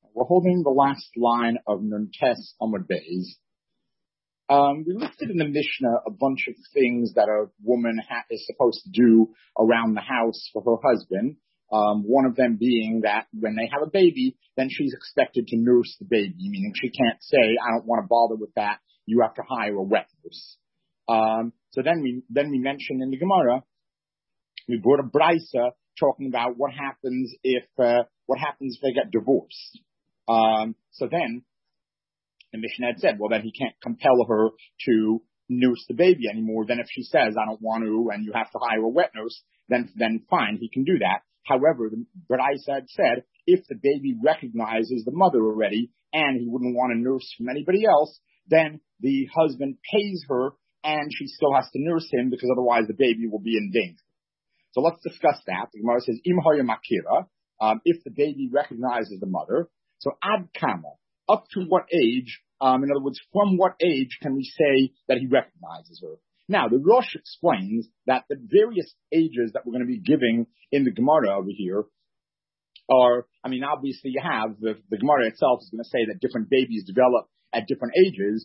We're holding the last line of Nuntes Amud Beis. We listed in the Mishnah a bunch of things that a woman is supposed to do around the house for her husband. One of them being that when they have a baby, then she's expected to nurse the baby, meaning she can't say, I don't want to bother with that. You have to hire a wet nurse. So then we mentioned in the Gemara, we brought a brisa talking about what happens if they get divorced. So then the Mishnah had said, well, then he can't compel her to nurse the baby anymore. Then if she says, I don't want to, and you have to hire a wet nurse, then fine, he can do that. However, the brisa had said, if the baby recognizes the mother already and he wouldn't want to nurse from anybody else, then the husband pays her and she still has to nurse him because otherwise the baby will be in danger. So let's discuss that. The Gemara says, Im hoya makira, if the baby recognizes the mother. So ad kama, up to what age, in other words, from what age can we say that he recognizes her? Now, the Rosh explains that the various ages that we're going to be giving in the Gemara over here are, obviously you have, the Gemara itself is going to say that different babies develop at different ages,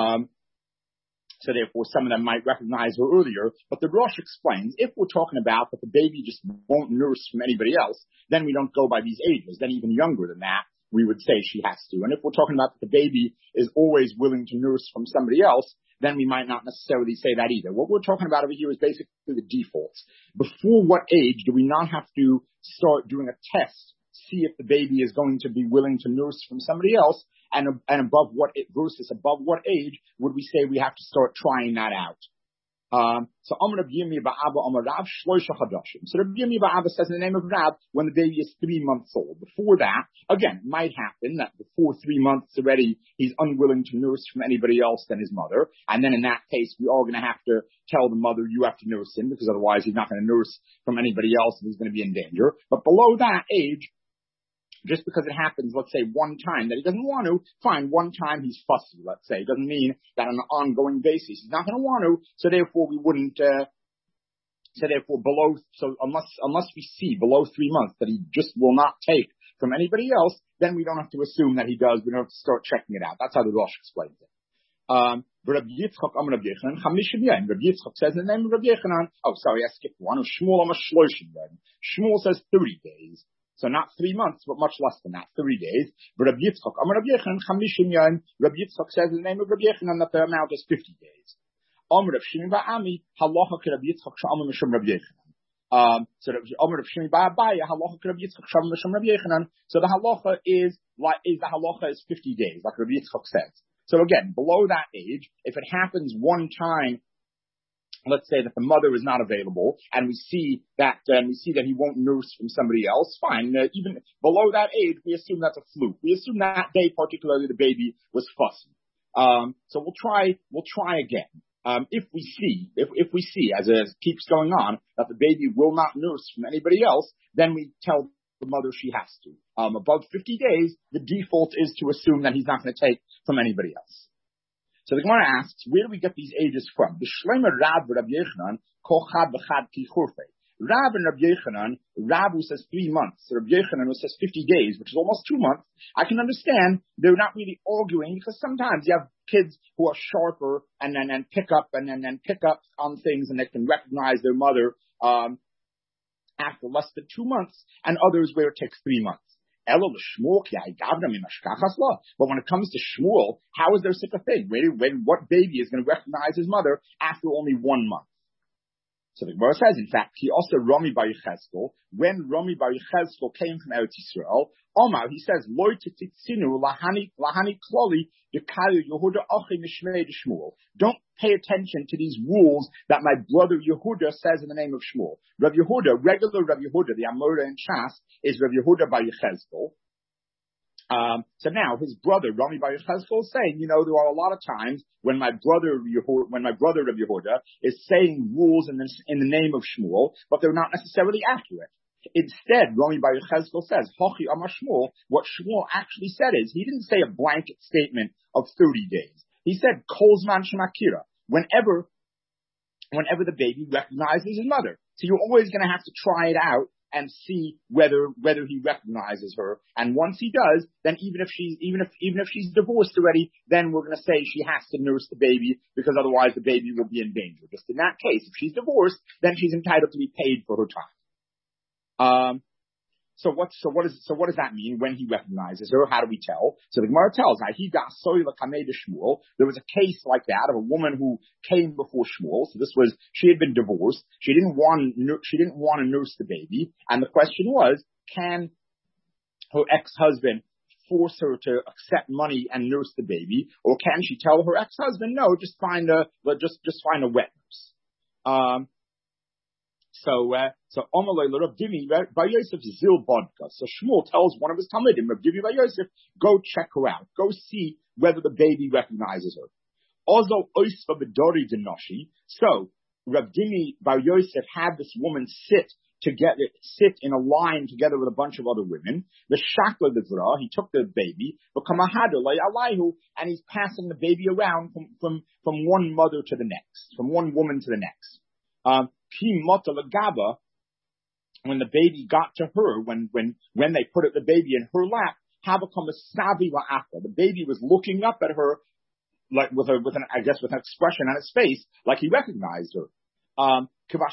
so therefore some of them might recognize her earlier, but the Rosh explains, if we're talking about that the baby just won't nurse from anybody else, then we don't go by these ages, then even younger than that, we would say she has to. And if we're talking about that the baby is always willing to nurse from somebody else, then we might not necessarily say that either. What we're talking about over here is basically the defaults. Before what age do we not have to start doing a test, see if the baby is going to be willing to nurse from somebody else, and above what age would we say we have to start trying that out? So Amar Rabbi Yirmiyah Ba'Abba Amar Rav Shloisha Chadashim. So Rabbi Yirmiyah Ba'Abba says in the name of Rav when the baby is 3 months old. Before that, again, it might happen that before 3 months already he's unwilling to nurse from anybody else than his mother. And then in that case, we are going to have to tell the mother, you have to nurse him because otherwise he's not going to nurse from anybody else and he's going to be in danger. But below that age, just because it happens, let's say, one time that he doesn't want to, fine, one time he's fussy, let's say. It doesn't mean that on an ongoing basis he's not going to want to, so therefore we wouldn't, unless we see below 3 months that he just will not take from anybody else, then we don't have to assume that he does. We don't have to start checking it out. That's how the Rosh explains it. Rabbi Yitzchak Amar Rabbi Yechanan, Chamishim Yom. Rabbi Yitzchak says in the name of Rabbi Yechanan, I skipped one. Shmuel Amar Shloishim Yom. Shmuel says 30 days. So not 3 months, but much less than that, 30 days. But Rabbi Yitzchak Amar Rabbi Yechanan, Chamishim Yom. Rabbi Yitzchak says in the name of Rabbi Yechanan that the amount is 50 days. Amar Rav Shimi Ba'ami, Halacha Rabbi Yitzchak Sha'amar Mishum Rabbi Yechanan. So Amar Rav Shimi Ba'abaya, Halacha Rabbi Yitzchak Sha'amar Mishum Rabbi Yechanan. So the halacha is 50 days, like Rabbi Yitzchak says. So again, below that age, if it happens one time, let's say that the mother is not available, and we see that he won't nurse from somebody else, fine. Even below that age, we assume that's a fluke. We assume that day particularly the baby was fussy. So we'll try again. If we see as it keeps going on that the baby will not nurse from anybody else, then we tell the mother she has to. Above 50 days, the default is to assume that he's not going to take from anybody else. So the Gemara asks, where do we get these ages from? The Shleimer Rab Rabbi Yechanan, Kochad B'chad Ki Churfei. Rab and Rabbi Yechanan, Rab who says 3 months, Rabbi Yechanan who says 50 days, which is almost 2 months. I can understand they're not really arguing because sometimes you have kids who are sharper and then pick up on things and they can recognize their mother after less than 2 months, and others where it takes 3 months. But when it comes to Shmuel, how is there such a thing? What baby is going to recognize his mother after only 1 month? So the Gemara says, in fact, he also Rami Bar Yechezkel, when Rami Bar Yechezkel came from Eretz Yisrael, Omar, he says, Lo tititzinu lahani kloli yekayu Yehuda achi mishmei de Shmuel. Don't pay attention to these rules that my brother Yehuda says in the name of Shmuel. Rav Yehuda, regular Rav Yehuda, the Amora in Shas, is Rav Yehuda Bar Yechezkel. So now his brother Rami Bar Yechezkel is saying, there are a lot of times when my brother Rav Yehuda is saying rules in the name of Shmuel, but they're not necessarily accurate. Instead, Rami Bar Yechezkel says, Hochi Amar Shmuel, what Shmuel actually said is, he didn't say a blanket statement of 30 days. He said, Kolzman Shemakira, whenever the baby recognizes his mother. So you're always going to have to try it out and see whether he recognizes her. And once he does, then even if she's divorced already, then we're going to say she has to nurse the baby, because otherwise the baby will be in danger. Just in that case, if she's divorced, then she's entitled to be paid for her time. So what does that mean when he recognizes her? How do we tell? So the Gemara tells, there was a case like that of a woman who came before Shmuel. So she had been divorced. She didn't want to nurse the baby. And the question was, can her ex-husband force her to accept money and nurse the baby? Or can she tell her ex-husband, no, just find a wet nurse? So Amalei Rav Dimi by Yosef Zil Bodka. So Shmuel tells one of his Talmidim, Rav Dimi by Yosef, go check her out. Go see whether the baby recognizes her. Also, Oisva Bedori Denoshi. So Rav Dimi by Yosef had this woman sit in a line together with a bunch of other women. The Shakla Devra, he took the baby, and he's passing the baby around from one mother to the next, from one woman to the next. When the baby got to her, when they put the baby in her lap, the baby was looking up at her like with an expression on his face, like he recognized her.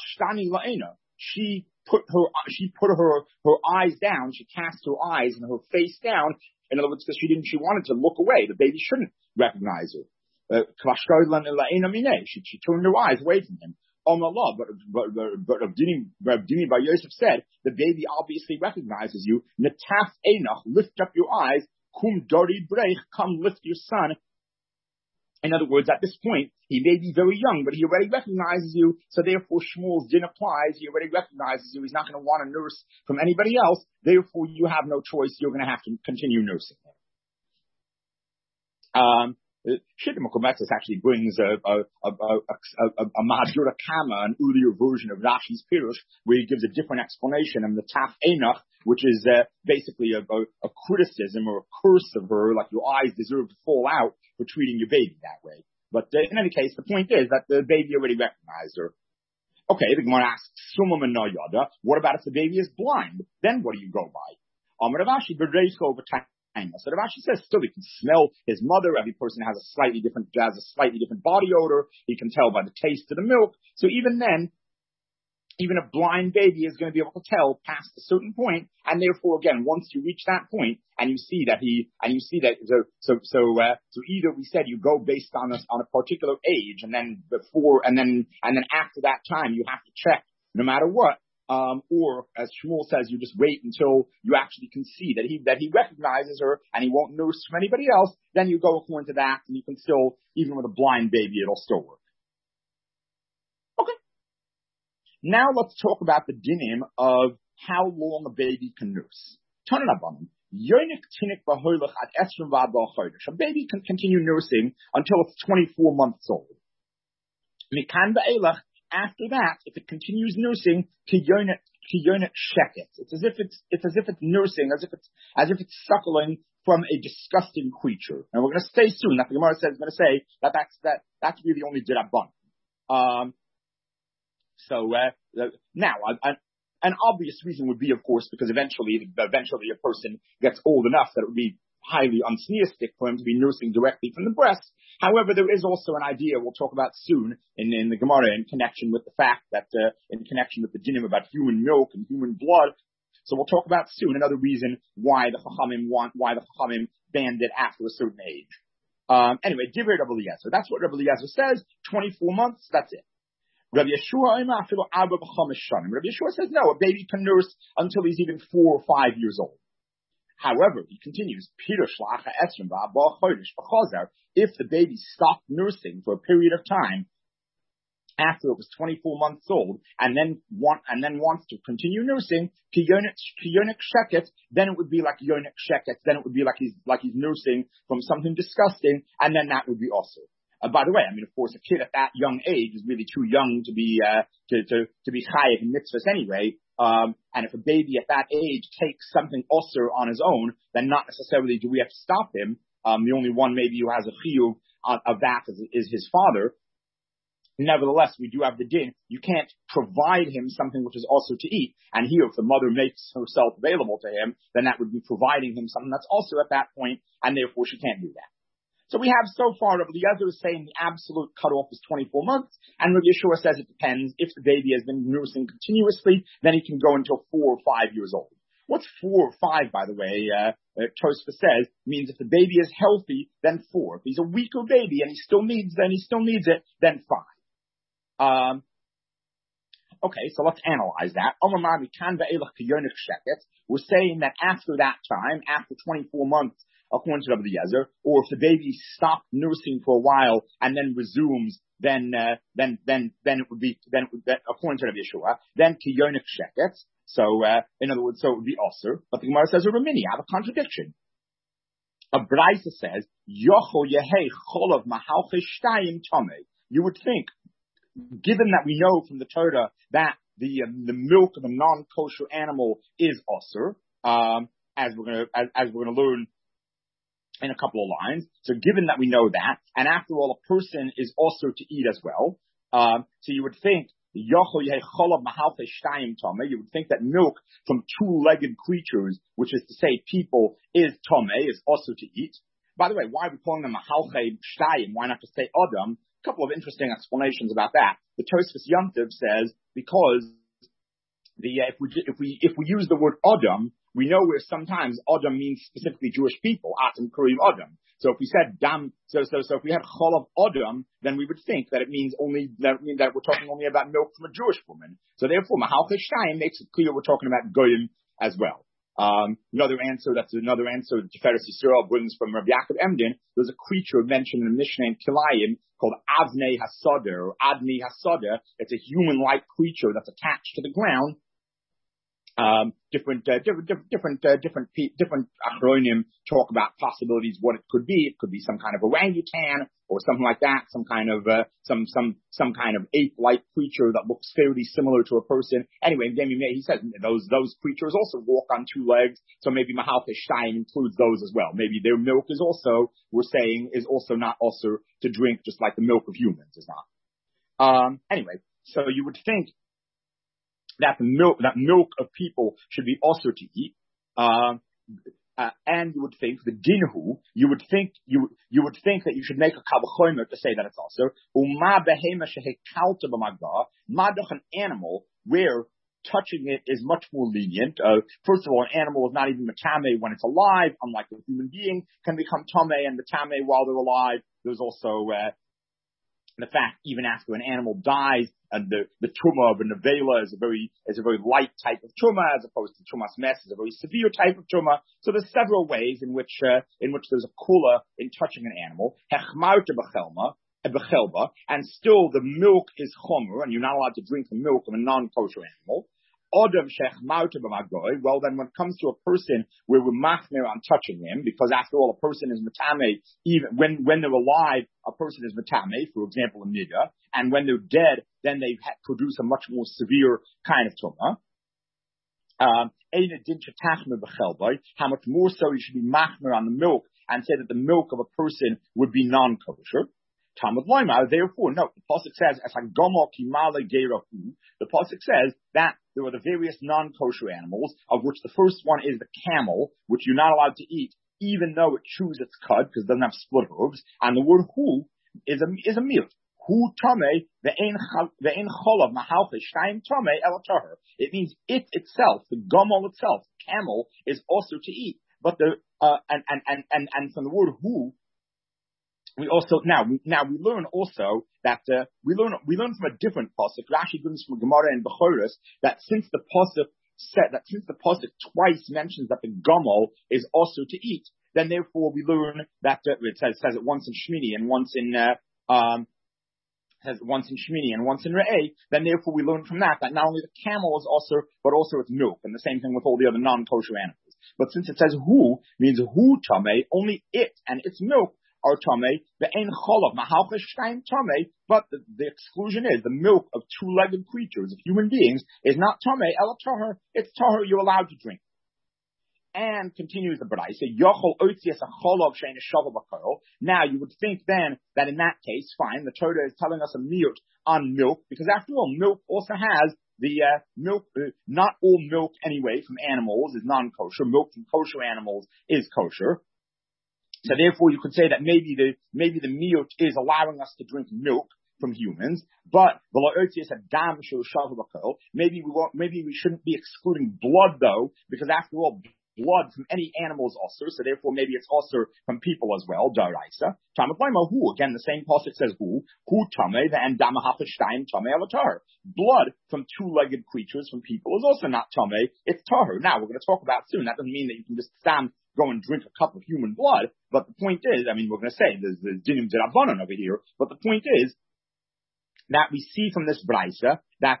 She put her eyes down. She cast her eyes and her face down. In other words, because she wanted to look away. The baby shouldn't recognize her. She turned her eyes away from him. Allah, but Rav Dimi Bar Yosef said, the baby obviously recognizes you. Netaf einach, lift up your eyes. Kum dori breich, come lift your son. In other words, at this point, he may be very young, but he already recognizes you, so therefore Shmuel's din applies. He already recognizes you. He's not going to want to nurse from anybody else. Therefore, you have no choice. You're going to have to continue nursing him. Shittim Kometzes actually brings a Mahadura Kama, an earlier version of Rashi's Pirush, where he gives a different explanation of the Taf Einach, which is basically a criticism or a curse of her, like your eyes deserve to fall out for treating your baby that way. But in any case, the point is that the baby already recognized her. Okay, the Gemara asks, Summa Menayada, what about if the baby is blind? Then what do you go by? Amaravashi Bereisho over time. So Rav Ashi says still he can smell his mother. Every person has a slightly different body odor. He can tell by the taste of the milk. So even then, even a blind baby is going to be able to tell past a certain point. And therefore, again, once you reach that point and you see that so either we said you go based on a particular age, and then after that time you have to check no matter what. Or as Shmuel says, you just wait until you actually can see that he recognizes her and he won't nurse from anybody else. Then you go according to that, and you can still, even with a blind baby, it'll still work. Okay. Now let's talk about the dinim of how long a baby can nurse. Turn it up on him. A baby can continue nursing until it's 24 months old. After that, if it continues nursing, kiyonet sheket. It's as if it's nursing, as if it's suckling from a disgusting creature. And we're going to say soon that the Gemara says is going to say that's really only dirabban. Now, an obvious reason would be, of course, because eventually a person gets old enough that it would be highly unsneistic for him to be nursing directly from the breast. However, there is also an idea we'll talk about soon in the Gemara in connection with the fact that, in connection with the dinim about human milk and human blood. So we'll talk about soon another reason why the Chachamim banned it after a certain age. Anyway, Divrei Rabbi Eliezer. That's what Rabbi Eliezer says. 24 months, that's it. Rabbi Yeshua says no, a baby can nurse until he's even 4 or 5 years old. However, he continues, if the baby stopped nursing for a period of time after it was 24 months old, and then wants to continue nursing, then it would be like yonik sheket. Then it would be like he's nursing from something disgusting, and then that would be also. By the way, I mean, of course, a kid at that young age is really too young to be chayav in mitzvahs anyway. And if a baby at that age takes something osir on his own, then not necessarily do we have to stop him. The only one maybe who has a chiyuv of that is his father. Nevertheless, we do have the din. You can't provide him something which is also to eat. And here, if the mother makes herself available to him, then that would be providing him something that's also at that point, and therefore she can't do that. So we have so far Rabbi Eliezer is saying the absolute cutoff is 24 months, and Rabbi Yeshua says it depends. If the baby has been nursing continuously, then he can go until 4 or 5 years old. What's 4 or 5, by the way? Tosfos says means if the baby is healthy, then 4. If he's a weaker baby and he still needs it, then 5. Okay, so let's analyze that. We're saying that after that time, after 24 months, according to Rabbi Eliezer, or if the baby stopped nursing for a while and then resumes, then it would be, according to Rabbi Yeshua, then kiyonik sheketz. So, in other words, so it would be osir. But the Gemara says, Ramini, I have a contradiction. A Braisa says, Yocho yehei cholav mahalche shtayim tomei. You would think, given that we know from the Torah that the milk of a non-kosher animal is osir, as we're gonna learn in a couple of lines. So given that we know that, and after all, a person is also to eat as well. So you would think, you would think that milk from two-legged creatures, which is to say people, is tomei, is also to eat. By the way, why are we calling them mahalche shtayim? Why not just say adam? A couple of interesting explanations about that. The Tosfos Yom Tov says because if we use the word adam, we know where sometimes Adam means specifically Jewish people, Atam Kurim Adam. So if we said Dam, so if we had Cholav Adam, then we would think that it means that we're talking only about milk from a Jewish woman. So therefore, Mahalche Shtayim makes it clear we're talking about Goyim as well. Another answer that Tiferes Yisrael brings from Rabbi Yaakov Emden. There's a creature mentioned in the Mishnah in Kilayim called Avnei Hasadeh or Admi Hasadeh. It's a human-like creature that's attached to the ground. Different achronim talk about possibilities what it could be. It could be some kind of orangutan or something like that, some kind of ape-like creature that looks fairly similar to a person. Anyway, he says those creatures also walk on 2 legs, so maybe Mahalche Shtayim includes those as well. Maybe their milk is also, we're saying, is also not also to drink, just like the milk of humans is not. Anyway, so you would think that milk of people should be also to eat, and you would think the dinhu. You would think that you should make a kavachomer to say that it's also uma behema shehekalta b'magda madoch an animal where touching it is much more lenient. First of all, an animal is not even matame when it's alive, unlike a human being can become tame and matame while they're alive. There's also the fact even after an animal dies, and the tumah of a nevela is a very light type of tumah, as opposed to tumas mes is a very severe type of tumah. So there's several ways in which there's a kula in touching an animal. Hechmarta bechelba, and still the milk is chomer, and you're not allowed to drink the milk of a non-kosher animal. Odom shechmarta b'magoy. Well, then when it comes to a person where we're machmir on touching him, because after all, a person is matame, even when they're alive, a person is matame, for example, a nida, and when they're dead, then they produce a much more severe kind of tumah. How much more so you should be machmir on the milk and say that the milk of a person would be non-kosher. Therefore, no, the pasuk says, the pasuk says that there are the various non-kosher animals, of which the first one is the camel, which you're not allowed to eat, even though it chews its cud, because it doesn't have split hooves, and the word hu is a milk. Hu tame, ve'ein cholav mahalche shtayim tame el tahor. It means it itself, the gomel itself, camel, is also to eat. But and from the word hu, we also now we learn also that we learn from a different pasuk. Rashi brings from Gemara and Bechoros that since the pasuk twice mentions that the gomel is also to eat, then therefore we learn that it says it once in Shmini and once in Re'eh. Then therefore we learn from that not only the camel is also, but also its milk, and the same thing with all the other non-kosher animals. But since it says hu, means hu tame, only it and its milk are tame, the ein cholav mahalche shtayim tame, but the exclusion is the milk of 2-legged creatures, of human beings, is not tame el tahor. It's tahor, you're allowed to drink. And continues the Braisa, now you would think then that in that case, fine, the Torah is telling us a miyut on milk, because after all, milk also has the milk, not all milk anyway from animals is non-kosher. Milk from kosher animals is kosher. So therefore you could say that maybe the miyut is allowing us to drink milk from humans, but maybe we shouldn't be excluding blood though, because after all, blood from any animal is also, so therefore maybe it's also from people as well, daraisa. Who, again, the same pasuk says who tameh and damahachashtayim tameh alatar. Blood from two-legged creatures from people is also not tameh, it's tahor. Now, we're going to talk about soon, that doesn't mean that you can just go and drink a cup of human blood, but the point is, I mean, we're going to say there's dinim d'Rabbanan over here, but the point is that we see from this Braisa that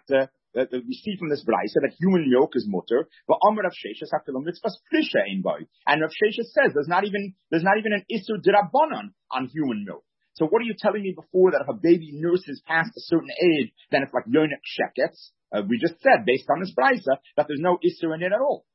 human milk is mutter, but Amar Rav Sheshes mitzvahs prisha ein boy. And Rav Sheshes says there's not even an isur d'Rabbanan on human milk. So what are you telling me before that if a baby nurses past a certain age, then it's like yonik sheketz? We just said based on this Braisa that there's no isur in it at all.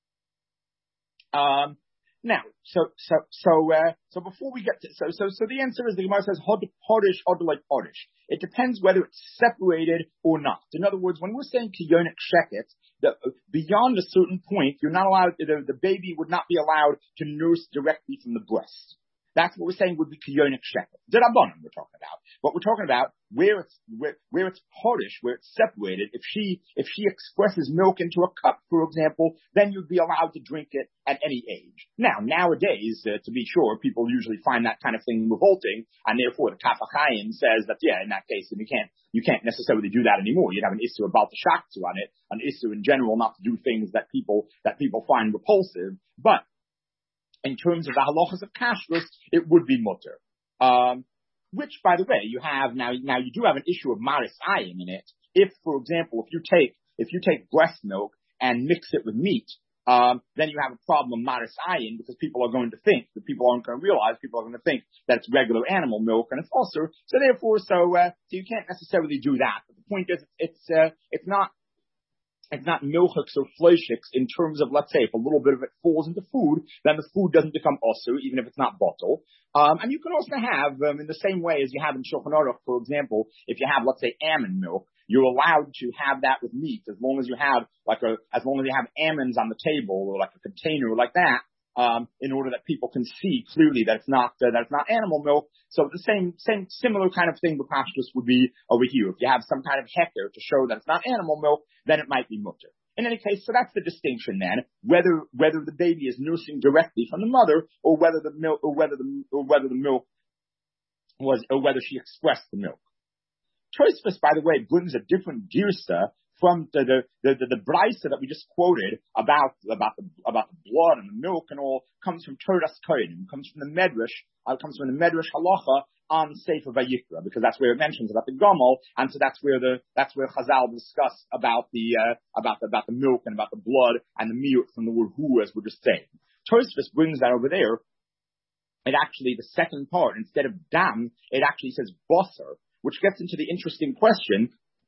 Now, so before we get to, so the answer is the Gemara says, hodish. It depends whether it's separated or not. In other words, when we're saying kiyonik sheket, beyond a certain point, you're not allowed, the baby would not be allowed to nurse directly from the breast. That's what we're saying would be kiyonik sheket. D'Rabbanan we're talking about. But we're talking about where it's horish, where it's separated. If she expresses milk into a cup, for example, then you'd be allowed to drink it at any age. Now, nowadays, to be sure, people usually find that kind of thing revolting, and therefore the Kaf HaChaim says that, yeah, in that case, you can't necessarily do that anymore. You'd have an issue about the shaktu on it, an issue in general not to do things that people find repulsive, but in terms of the halachas of kashrus, it would be mutter. Which, by the way, you have now you do have an issue of maris ayim in it. If, for example, if you take breast milk and mix it with meat, then you have a problem of maris ayim, because people are going to think, that people aren't going to realize, people are going to think that it's regular animal milk and it's also, so therefore, so you can't necessarily do that. But the point is, it's not milchiks or fleishiks in terms of, let's say, if a little bit of it falls into food, then the food doesn't become osur, even if it's not bottle. And you can also have, in the same way as you have in Shulchan Aruch, for example, if you have, let's say, almond milk, you're allowed to have that with meat as long as you have almonds on the table or like a container like that. In order that people can see clearly that it's not animal milk. So the same similar kind of thing with kashrus would be over here. If you have some kind of heter to show that it's not animal milk, then it might be mutter. In any case, so that's the distinction then, whether the baby is nursing directly from the mother, or whether she expressed the milk. Tosfos, by the way, brings a different girsa from the Braisa that we just quoted about the blood and the milk and all, comes from Toras Kohanim, comes from the Medrash Halacha on Sefer Vayikra, because that's where it mentions about the Gomel, and so that's where Chazal discuss about the milk and about the blood and the miyut from the word hu, as we're just saying. Tosfos brings that over there. It actually, the second part, instead of dam, it actually says basar, which gets into the interesting question.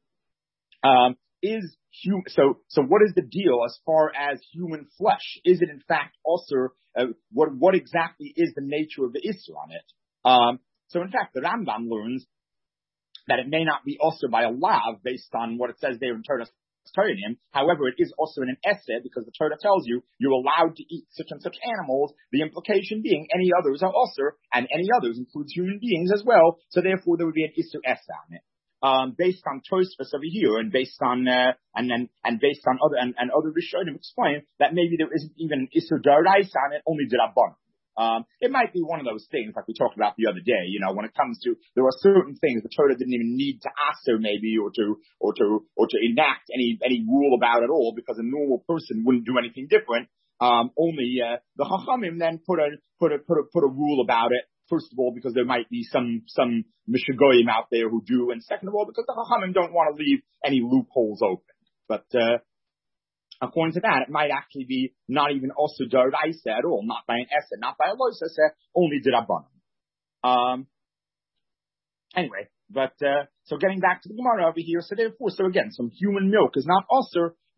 So what is the deal as far as human flesh? Is it in fact also, what exactly is the nature of the issur on it? So in fact, the Rambam learns that it may not be also by a lav based on what it says there in Torah Kohanim. However, it is also in an essay, because the Torah tells you you're allowed to eat such and such animals, the implication being any others are also, and any others includes human beings as well, so therefore there would be an issur essay on it. Based on Tosfos over here, and based on based on other Rishonim explain that maybe there isn't even an Isur D'Oraisa on it, only D'Rabbanan. It might be one of those things like we talked about the other day. You know, when it comes to, there are certain things the Torah didn't even need to aser maybe or to enact any rule about at all, because a normal person wouldn't do anything different. Only the Chachamim then put a rule about it. First of all, because there might be some mishagoyim out there who do, and second of all, because the Chachamim don't want to leave any loopholes open. But according to that, it might actually be not even also d'oraisa at all, not by an essa, not by a lois essa, only d'rabbanan. Anyway, but so getting back to the Gemara over here, so therefore, so again, some human milk is not osur, but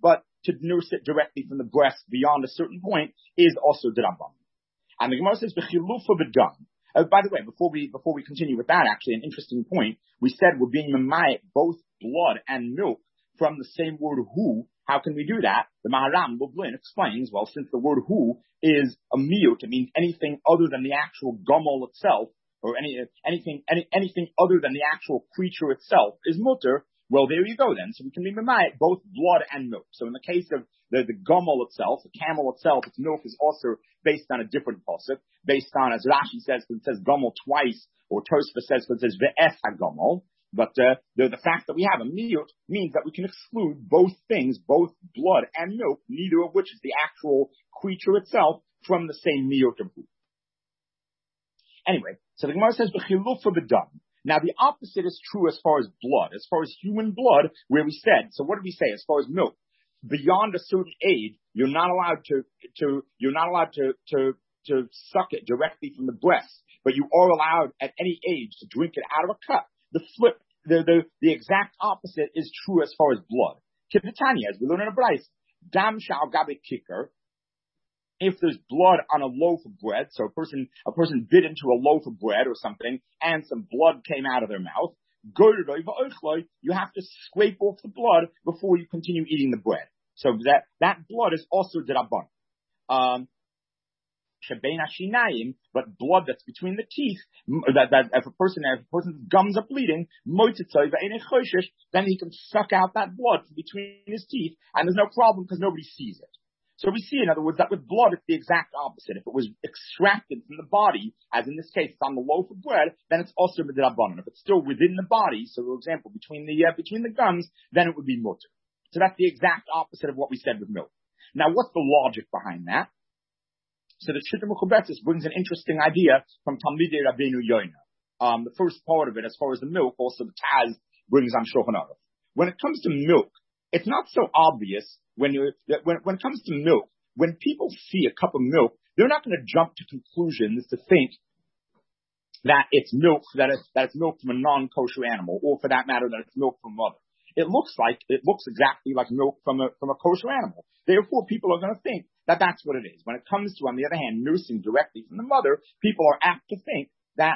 to nurse it directly from the breast beyond a certain point is also d'Rabbanan. And the Gemara says, "B'chilufa b'dam." By the way, before we continue with that, actually, an interesting point. We said we're being memayit both blood and milk from the same word hu. How can we do that? The Maharam Lublin explains, well, since the word hu is a miyut, it means anything other than the actual gomel itself, or anything other than the actual creature itself is mutter. Well, there you go then. So we can be memayit both blood and milk. So in the case of the gomel itself, the camel itself, its milk is also based on a different pasuk, based on, as Rashi says, when it says gomel twice, or Tosfos says when it says ve'es ha-gomel. But the fact that we have a miyut means that we can exclude both things, both blood and milk, neither of which is the actual creature itself, from the same miyut of food. Anyway, so the Gemara says, "B'chilufa b'dam." Now the opposite is true as far as blood, as far as human blood, where we said. So what did we say as far as milk? Beyond a certain age, you're not allowed to suck it directly from the breast, but you are allowed at any age to drink it out of a cup. The exact opposite is true as far as blood. Kibitanya, as we learn in a Bryce, dam shal gabe kicker. If there's blood on a loaf of bread, so a person bit into a loaf of bread or something, and some blood came out of their mouth, you have to scrape off the blood before you continue eating the bread. So that blood is also d'Rabbanan. But blood that's between the teeth, that if a person's gums are bleeding, then he can suck out that blood from between his teeth, and there's no problem because nobody sees it. So we see, in other words, that with blood, it's the exact opposite. If it was extracted from the body, as in this case, it's on the loaf of bread, then it's also d'Rabbanan. If it's still within the body, so for example, between the gums, then it would be mutter. So that's the exact opposite of what we said with milk. Now, what's the logic behind that? So the Shita Mechubetzes brings an interesting idea from Talmidei Rabbeinu Yoina. The first part of it, as far as the milk, also the Taz brings on Shulchan Aruch. When it comes to milk, it's not so obvious when it comes to milk. When people see a cup of milk, they're not going to jump to conclusions to think that it's milk, that it's milk from a non-kosher animal, or for that matter, that it's milk from a mother. It looks exactly like milk from a kosher animal. Therefore, people are going to think that that's what it is. When it comes to, on the other hand, nursing directly from the mother, people are apt to think,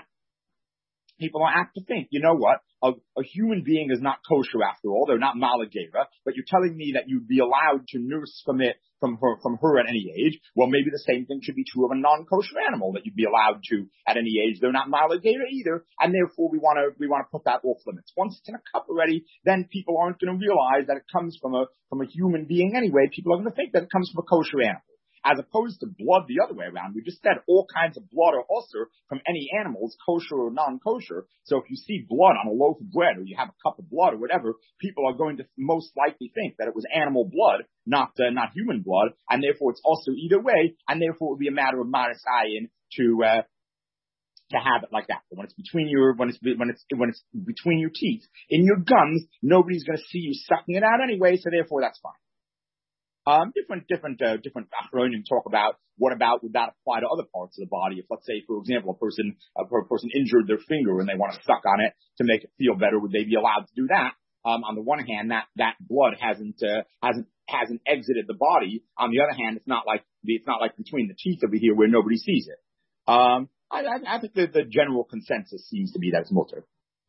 you know what? A human being is not kosher after all. They're not malagera, but you're telling me that you'd be allowed to nurse from her at any age. Well, maybe the same thing should be true of a non-kosher animal, that you'd be allowed to at any age. They're not malagera either, and therefore we want to put that off limits. Once it's in a cup already, then people aren't going to realize that it comes from a human being anyway. People are going to think that it comes from a kosher animal. As opposed to blood the other way around. We just said all kinds of blood are also from any animals, kosher or non-kosher. So if you see blood on a loaf of bread, or you have a cup of blood or whatever, people are going to most likely think that it was animal blood, not human blood, and therefore it's also either way, and therefore it would be a matter of maris ayin to have it like that. But when it's between between your teeth, in your gums, nobody's going to see you sucking it out anyway, so therefore that's fine. Different achronim talk about would that apply to other parts of the body. If, let's say, for example, a person injured their finger and they want to suck on it to make it feel better, would they be allowed to do that? On the one hand, that blood hasn't exited the body. On the other hand, it's not like between the teeth over here where nobody sees it. I think the general consensus seems to be that it's mutter.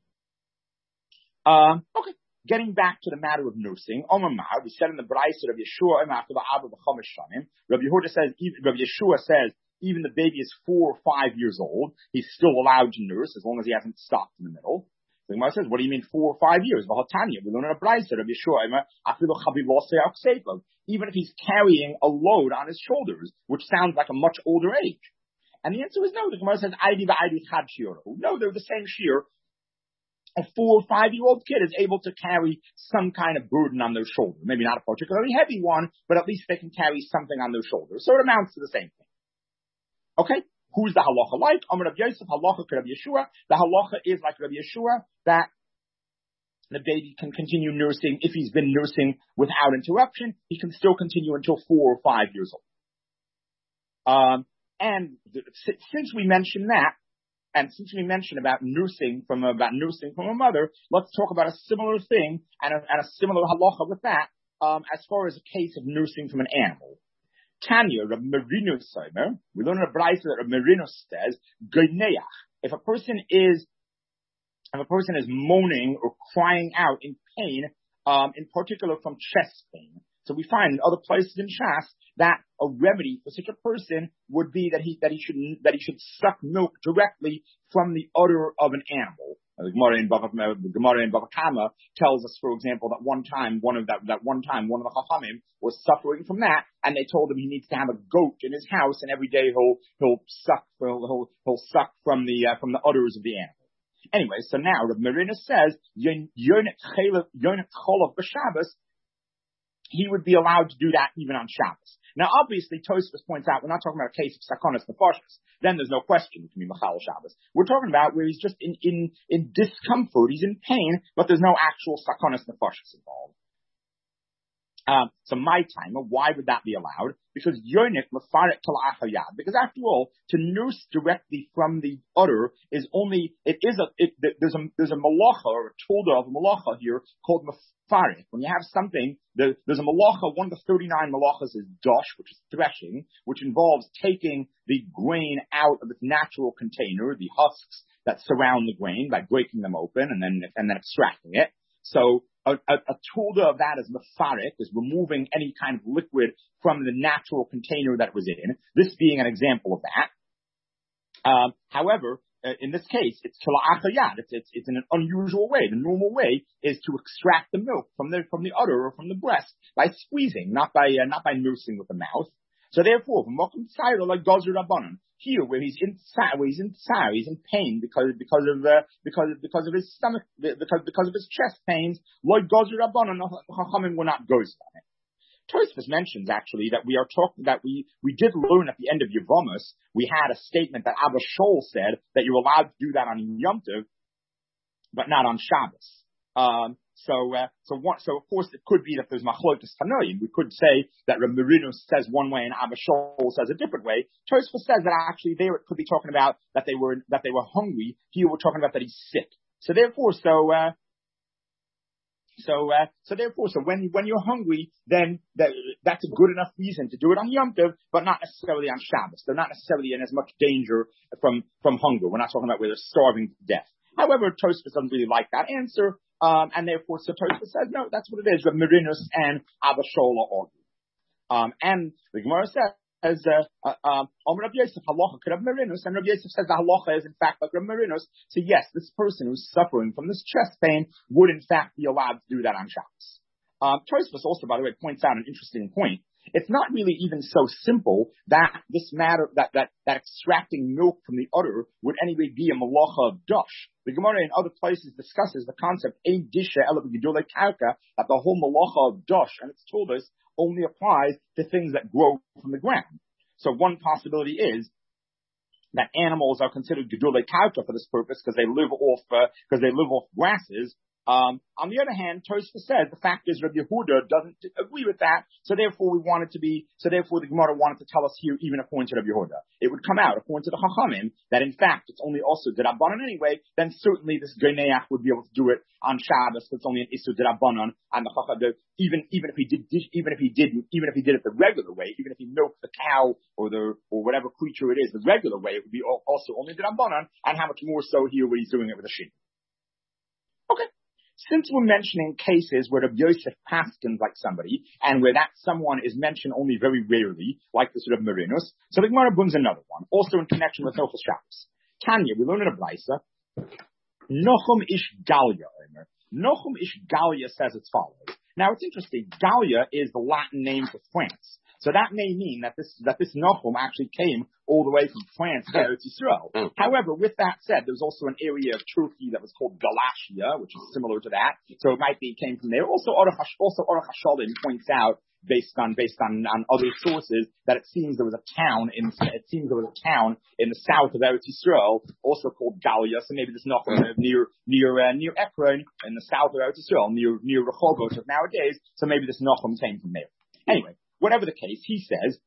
Okay. Getting back to the matter of nursing, Omar, we said in the Bryce of Yeshua, after the Abba B'chomesh Shanim, Rabbi Yeshua says, even the baby is 4 or 5 years old, he's still allowed to nurse as long as he hasn't stopped in the middle. The Gemara says, what do you mean 4 or 5 years? V'hatanya, we learn in a Bryce of Yeshua, even if he's carrying a load on his shoulders, which sounds like a much older age. And the answer is no. The Gemara says, no, they're the same shear. A 4 or 5 year old kid is able to carry some kind of burden on their shoulder. Maybe not a particularly heavy one, but at least they can carry something on their shoulders. So it amounts to the same thing. Okay? Who's the halacha like? Amar Rav Yosef, halacha Rav Yeshua. The halacha is like Rav Yeshua, that the baby can continue nursing. If he's been nursing without interruption, he can still continue until 4 or 5 years old. Since we mentioned that, and since we mentioned about nursing from a mother, let's talk about a similar thing and a similar halacha with that. as far as a case of nursing from an animal. Tanya, Reb Merino Somer, we learn in a brayso that Reb Merino says, Goneach, if a person is moaning or crying out in pain, in particular from chest pain. So we find in other places in Shas that a remedy for such a person would be that he should suck milk directly from the udder of an animal. The Gemara in Bava Kama tells us, for example, that one time one of the Chachamim was suffering from that, and they told him he needs to have a goat in his house, and every day he'll suck from the udders of the animal. Anyway, so now Rav Marina says Yonik Cholov b'Shabbos, he would be allowed to do that even on Shabbos. Now, obviously, Tosfos points out we're not talking about a case of sakonas nefashos. Then there's no question it can be machal Shabbos. We're talking about where he's just in discomfort, he's in pain, but there's no actual sakonas nefashos involved. So my time, why would that be allowed? Because yonik mefaret kalachayad. Because after all, to nurse directly from the udder is only there's a malacha or a tolda of a malacha here called mefaret. When you have something, there's a malacha. One of the 39 malachas is dosh, which is threshing, which involves taking the grain out of its natural container, the husks that surround the grain, by breaking them open and then extracting it. So a tulda of that is mefaret, is removing any kind of liquid from the natural container that it was in. This being an example of that. However, in this case, it's kila'achayad. It's in an unusual way. The normal way is to extract the milk from the udder or from the breast by squeezing, not by nursing with the mouth. So therefore, like Gozer Rabbanon, here where he's in pain because of his stomach, because of his chest pains, like Gozer Rabbanon, Chachamim will not goes on it. Tosfos mentions actually that we did learn at the end of Yevamos, we had a statement that Abba Shaul said that you're allowed to do that on Yom Tov, but not on Shabbos. So of course it could be that there's machlokas tanoim. We could say that Reb Merino says one way and Abba Shaul says a different way. When you're hungry, then that's a good enough reason to do it on Yom Tov, but not necessarily on Shabbos. They're not necessarily in as much danger from hunger. We're not talking about where they're starving to death. However, Tosfos doesn't really like that answer, and therefore, so Tosfos says, no, that's what it is. Reb Merinus and Abba Shaul argue. And the Gemara says, Reb Yosef halacha could have Merinus, and Reb Yosef says the halacha is in fact like Reb Merinus. So yes, this person who's suffering from this chest pain would in fact be allowed to do that on Shabbos. Tosfos also, by the way, points out an interesting point. It's not really even so simple that this matter, that extracting milk from the udder would anyway be a malacha of dush. The Gemara in other places discusses the concept, ein disha ela b'gedulei karka, that the whole malacha of dush, and it's told us, only applies to things that grow from the ground. So one possibility is that animals are considered gedulei karka for this purpose because they live off grasses. On the other hand, Tosfos says the fact is Rabbi Yehuda doesn't agree with that, so therefore the Gemara wanted to tell us here, even according to Rabbi Yehuda, it would come out according to the Chachamim that in fact it's only also D'Rabbanan anyway. Then certainly this Goneach would be able to do it on Shabbos. It's only an Issur D'Rabbanan, and the Chacham, even if he did it the regular way, even if he milked the cow or whatever creature it is the regular way, it would be also only D'Rabbanan, and how much more so here when he's doing it with a sheep. Okay. Since we're mentioning cases where Rabbi Yosef paskins like somebody, and where that someone is mentioned only very rarely, like the sort of Merinus, so the Gemara brings another one, also in connection with Hilchos Shabbos. Tanya, we learn in a brayso, Nochum ish Galia. Nochum ish Galia says as follows. Now it's interesting, Galia is the Latin name for France. So that may mean that this Nochum actually came all the way from France to Eretz Yisrael. However, with that said, there's also an area of Turkey that was called Galatia, which is similar to that. So it might be it came from there. Also, Aruch HaSholim points out, based on other sources, that it seems there was a town in the south of Eretz Yisrael, also called Galia. So maybe this Nochum near Ekron in the south of Eretz Yisrael, near Rehovot of nowadays. So maybe this Nochum came from there. Anyway. Whatever the case, he says,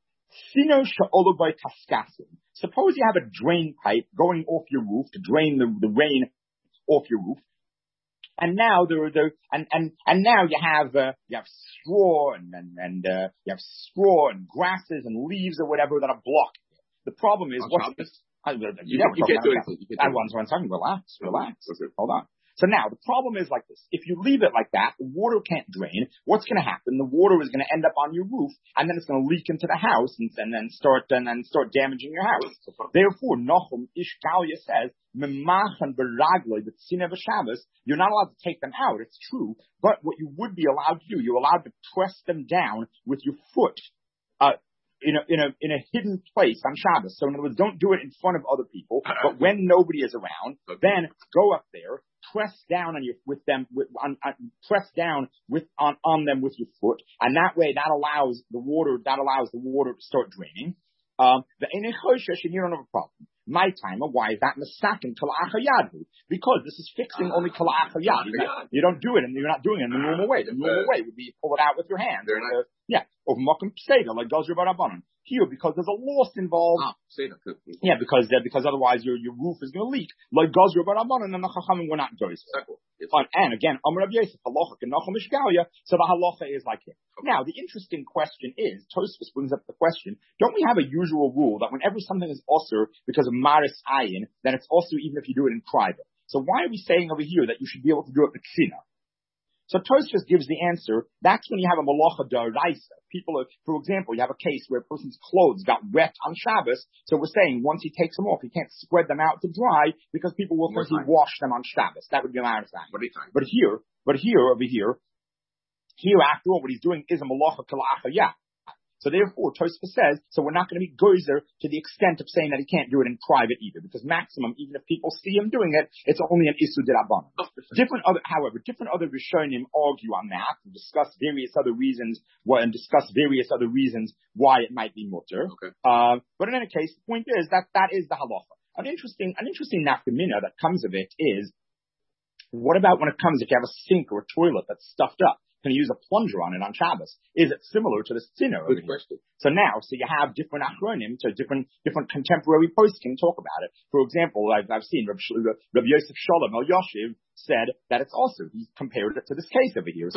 suppose you have a drain pipe going off your roof to drain the rain off your roof. And now now you have straw and you have straw and grasses and leaves or whatever that are blocking it. The problem is you can't do anything. One second, relax. Okay. Hold on. So now the problem is like this. If you leave it like that, the water can't drain. What's going to happen? The water is going to end up on your roof, and then it's going to leak into the house and then start damaging your house. Therefore, Nahum Ish Galia says, "Memachan beragloi b'tzina v'Shabbos." You're not allowed to take them out. It's true, but what you would be allowed to do, you're allowed to press them down with your foot. In a hidden place on Shabbos. So in other words, don't do it in front of other people, but when nobody is around, then go up there, press down on them with your foot, and that way that allows the water to start draining. The Enechoshesh, and you don't have a problem. My timer, why is that Masakin Kalachayadu? Because this is fixing only Kalachayadu. You don't do it, and you're not doing it in the normal way. The normal way would be pull it out with your hand. Or Makom Seder, like Gazra Barabanan. Here, because there's a loss involved. Because otherwise your roof is going to leak. Like Gazra Barabanan, and the Chachamim were not doing it. And again, Amar Rav Yosef, halacha Nachum Ishgalia, so the halacha is like it. Now, the interesting question is, Tosfos brings up the question, don't we have a usual rule that whenever something is osur because of maris ayin, then it's also even if you do it in private? So why are we saying over here that you should be able to do it with ksina? So Tosfos gives the answer, that's when you have a malacha d'oraisa. For example, you have a case where a person's clothes got wet on Shabbos, so we're saying once he takes them off, he can't spread them out to dry because people will think he washed them on Shabbos. That would be a matter of fact. But here, after all, what he's doing is a malacha kalachayah. So therefore, Tosfos says, so we're not going to be gozer to the extent of saying that he can't do it in private either, because maximum, even if people see him doing it, it's only an issur d'Rabbanan. Different other Rishonim argue on that and discuss various other reasons why it might be mutter. Okay. But in any case, the point is that is the halacha. An interesting nafkamina that comes of it is, what about when it comes if you have a sink or a toilet that's stuffed up? Can you use a plunger on it on Shabbos? Is it similar to the sinner? Good question. So you have different achronim, so different contemporary posts can talk about it. For example, I've seen Rabbi Yosef Shalom El Yoshiv said that it's also, he compared it to this case over here.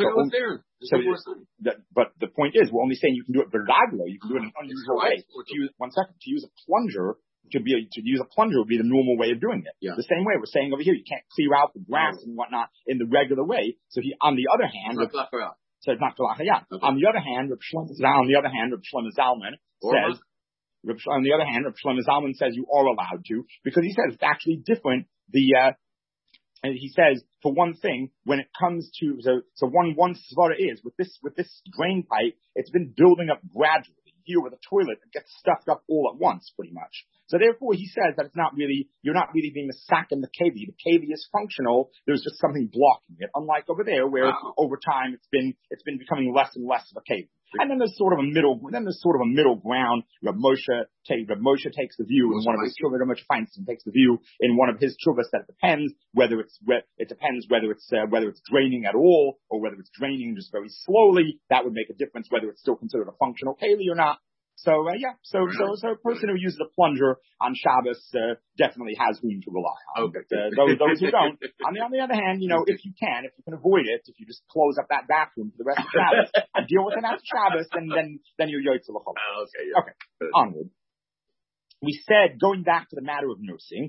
But the point is, we're only saying you can do it veraglo, you can do it in an unusual way. To use a plunger, to use a plunger would be the normal way of doing it. Yeah. The same way we're saying over here, you can't clear out the grass and whatnot in the regular way. So on the other hand, it's not kalachayat. Okay. On the other hand, Reb Shlomo Zalman says you are allowed to, because he says it's actually different. And he says, for one thing, when it comes to one svara is with this drain pipe, it's been building up gradually. Here with a toilet, it gets stuffed up all at once, pretty much. So therefore, he says that you're not really being the sack in the kavi. The kavi is functional. There's just something blocking it. Unlike over there, where over time it's been becoming less and less of a kavi. And then there's sort of a middle ground. Rav Moshe takes the view in one of his chuvas. Rav Moshe Feinstein takes the view in one of his chuvas that it depends whether it's draining at all or whether it's draining just very slowly. That would make a difference whether it's still considered a functional keli or not. So a person who uses a plunger on Shabbos definitely has room to rely on. Okay. Those who don't. On the other hand, if you can avoid it, if you just close up that bathroom for the rest of Shabbos and deal with it after Shabbos, then you're yoytzel l'chol. Okay. Onward. We said, going back to the matter of nursing,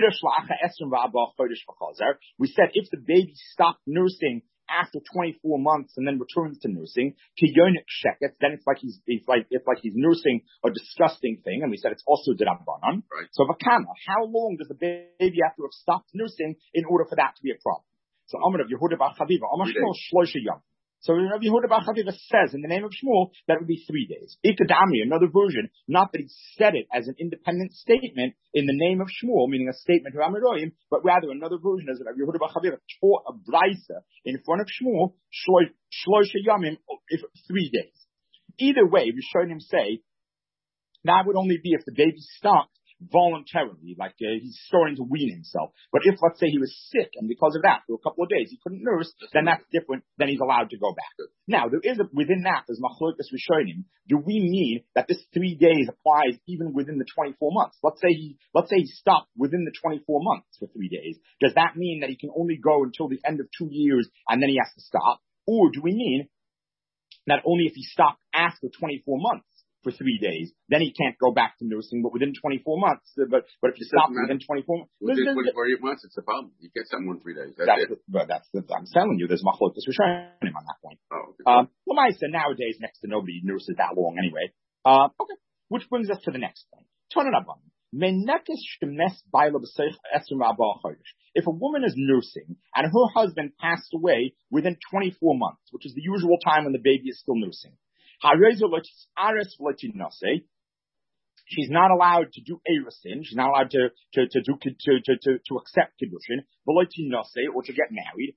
we said if the baby stopped nursing after 24 months and then returns to nursing, then it's like he's nursing a disgusting thing, and we said it's also d'Rabbanan. Right. So vakama, how long does the baby have to have stopped nursing in order for that to be a problem? So Amar of Yehuda bar Chaviva, Amar Shmuel shloisha yom. So Rabbi Yehuda bar Chaviva says in the name of Shmuel that it would be 3 days. Ikadami, another version, not that he said it as an independent statement in the name of Shmuel, meaning a statement to Amiroim, but rather another version is that Rabbi Yehuda bar Chaviva taught a brisa in front of Shmuel, shloisha yomim, 3 days. Either way, Rishonim say that would only be if the baby stopped voluntarily, like he's starting to wean himself. But if, let's say, he was sick and because of that for a couple of days he couldn't nurse, then that's different. Then he's allowed to go back. Now, within that, there's machlokas rishonim. Do we mean that this 3 days applies even within the 24 months? Let's say he stopped within the 24 months for 3 days. Does that mean that he can only go until the end of 2 years and then he has to stop? Or do we mean that only if he stopped after 24 months for 3 days, then he can't go back to nursing, but within 24 months, but if you stop within 24 months. Within 24 months, it's a problem. You get someone 3 days. I'm telling you, there's machlokas rishonim on that point. Oh, okay. Lamaisa, nowadays, next to nobody nurses that long anyway. Okay. Which brings us to the next point. If a woman is nursing and her husband passed away within 24 months, which is the usual time when the baby is still nursing, she's not allowed to do erusin. She's not allowed to accept kiddushin, or to get married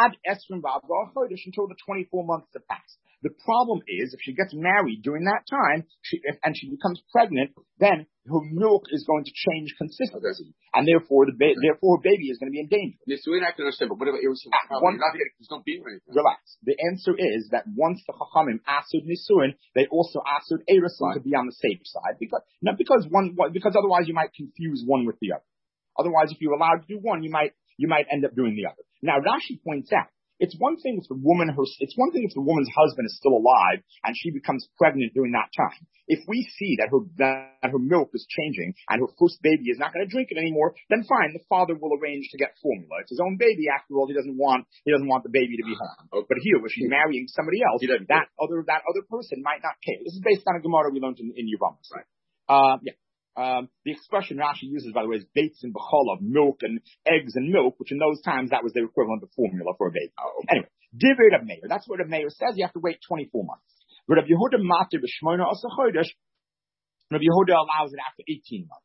until the 24 months have passed. The problem is, if she gets married during that time, and she becomes pregnant, then her milk is going to change consistency, and therefore her baby is going to be in danger. Yes, so I can understand, but what about erusin? There's no beam or anything. Relax. The answer is that once the chachamim asud nisuin, they also asud erusin to be on the safe side, because otherwise you might confuse one with the other. Otherwise, if you're allowed to do one, you might end up doing the other. Now, Rashi points out, it's one thing if the woman's husband is still alive and she becomes pregnant during that time. If we see that her milk is changing and her first baby is not going to drink it anymore, then fine, the father will arrange to get formula. It's his own baby, after all. He doesn't want the baby to be harmed. But here, where she's marrying somebody else, that other person might not care. This is based on a Gemara we learned in Yevamos. Right. The expression Rashi uses, by the way, is bates and bechol, of milk and eggs and milk, which in those times that was their equivalent of formula for a baby. Anyway, Divrei Reb Meir, that's what Reb Meir says. You have to wait 24 months. But Reb Yehuda matir b'shmona asa chodesh, Reb Yehuda allows it after 18 months.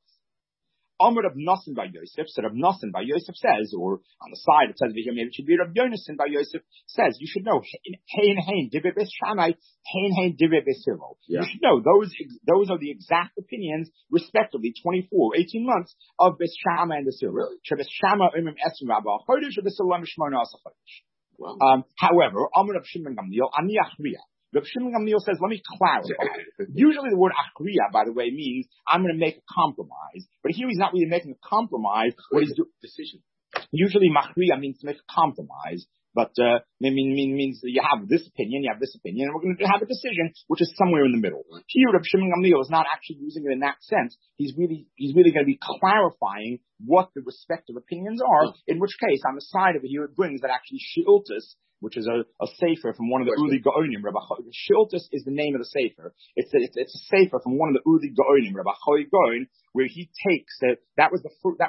Amr Reb Nosson by Yosef, so Reb Nosson by Yosef says, or on the side it says here, maybe it should be Reb Yonason by Yosef says, you should know, hein divrei bes Shammai, hein divrei bes Hillel. You should know, those are the exact opinions, respectively, 24, 18 months, of bes Shammai and bes Hillel. Bes Shammai imim esrim rabba chodesh, or bes Hillel shmona asa chodesh. However, Amr Reb Shimon Gamliel, ani achriya. Reb Shimon Gamliel says, let me clarify. Usually the word achriya, by the way, means I'm going to make a compromise. But here he's not really making a compromise. What he's doing, decision. Usually machriya means to make a compromise. But means that you have this opinion, and we're going to have a decision which is somewhere in the middle. Here, Reb Shimon Gamliel is not actually using it in that sense. He's really going to be clarifying what the respective opinions are. In which case, on the side of it here, it brings that actually Shiltus, which is a sefer from one of the Uli Gaonim. Shiltus is the name of the sefer. It's a sefer from one of the Uli Gaonim, Rabbi Choy Gaon, where he takes that was the first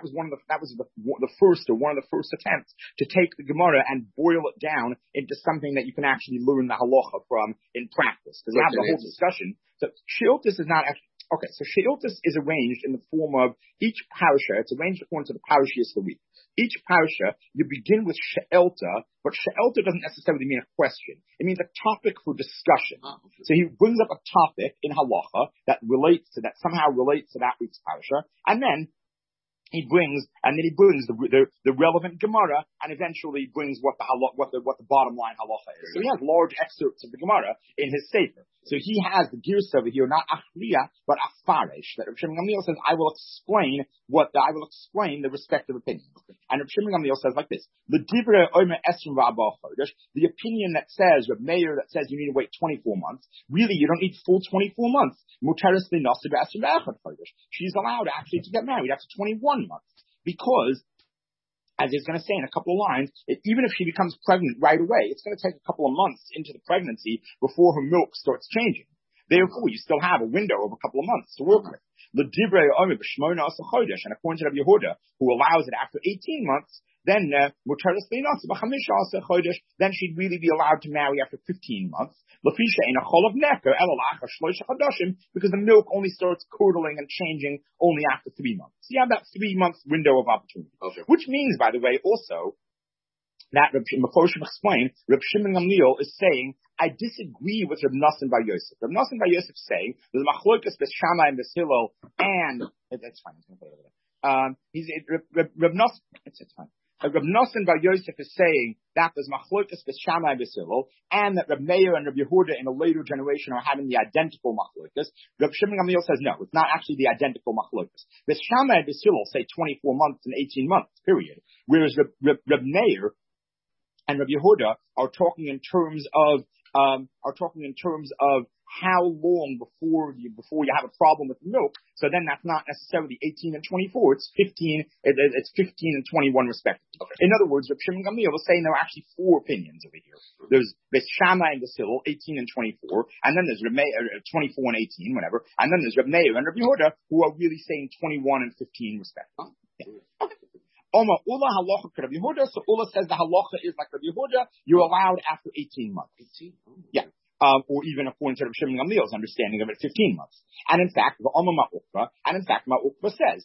or one of the first attempts to take the Gemara and boil it down into something that you can actually learn the halacha from in practice. Because they have the whole discussion. So Shiltus is not actually okay. So Shiltus is arranged in the form of each parasha. It's arranged according to the parashas of the week. Each parasha, you begin with she'elta, but she'elta doesn't necessarily mean a question. It means a topic for discussion. So he brings up a topic in halacha that somehow relates to that week's parasha, and then he brings the relevant Gemara, and eventually brings what the bottom line halacha is. So he has large excerpts of the Gemara in his sefer. So he has the gears over here, not achriya, but afaresh. That Reb Shimon Gamliel says, I will explain the respective opinions. And Reb Shimon Gamliel says like this: the divrei omer esrim v'arba chodesh, the opinion that says, Reb Meir that says you need to wait 24 months, really you don't need full 24 months. Muteres li'naseh b'esrim v'echad chodesh. She's allowed actually to get married after 21 months, because, as he's going to say in a couple of lines, even if she becomes pregnant right away, it's going to take a couple of months into the pregnancy before her milk starts changing. Therefore, you still have a window of a couple of months to work with. The divrei omer b'shmona asa chodesh, and according to Rabbi Yehuda, who allows it after 18 months, then muteres li'naseh b'chamisha asa chodesh, then she'd really be allowed to marry after 15 months. Because the milk only starts curdling and changing only after 3 months. So you have that 3 month window of opportunity. Okay. Which means, by the way, also, that Meforshim explained, Reb Shimon Gamliel is saying, I disagree with Reb Nosson bar Yosef. Reb Nosson bar Yosef is saying, there's machlokas bes Shammai and bes Hillel and That's fine. He's going to put it over there. Reb Nosson. It's fine. Reb Nosson Bar Yosef is saying that there's machlokas b'Shammai b'Hillel, and that Reb Meir and Reb Yehuda in a later generation are having the identical machlokas. Reb Shimon Gamliel says no, it's not actually the identical machlokas. B'Shammai b'Hillel say 24 months and 18 months, period. Whereas Reb Meir and Reb Yehuda are talking in terms of how long before you have a problem with milk. So then that's not necessarily 18 and 24. It's 15. It's 15 and 21 respectively. Okay. In other words, Reb Shimon Gamliel was saying there are actually four opinions over here. There's Beis Shammai and Beis Hillel, 18 and 24, and then there's Reb Meir, 24 and 18, whatever, and then there's Reb Meir and Reb Yehuda who are really saying 21 and 15 respectively. Yeah. Okay. Ula halacha Reb Yehuda. So Ula says the halacha is like Reb Yehuda. You're allowed after 18 months. 18. Oh. Yeah. Or even according to Reb Shimon Gamliel's understanding of it, 15 months. And in fact, Ma'ukva says,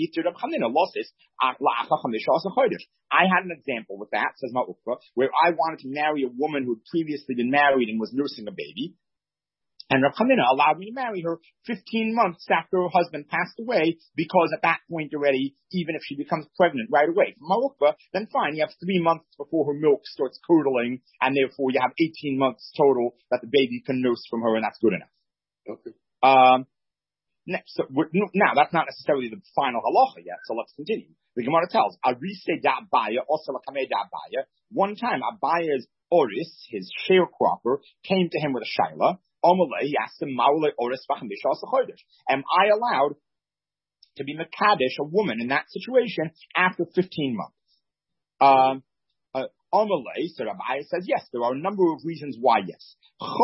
I had an example with that, says Ma'ukva, where I wanted to marry a woman who had previously been married and was nursing a baby. And Reb Chanina allowed me to marry her 15 months after her husband passed away, because at that point already, even if she becomes pregnant right away from Marukba, then fine, you have 3 months before her milk starts curdling, and therefore you have 18 months total that the baby can nurse from her, and that's good enough. Okay. Now, that's not necessarily the final halacha yet, so let's continue. The Gemara tells, Arise da Abaya, also Lakame da Abaya. One time, Abaya's Oris, his sharecropper, came to him with a shaila. He asked him, am I allowed to be Mekadesh, a woman in that situation, after 15 months? So Rabbi says, yes, there are a number of reasons why yes.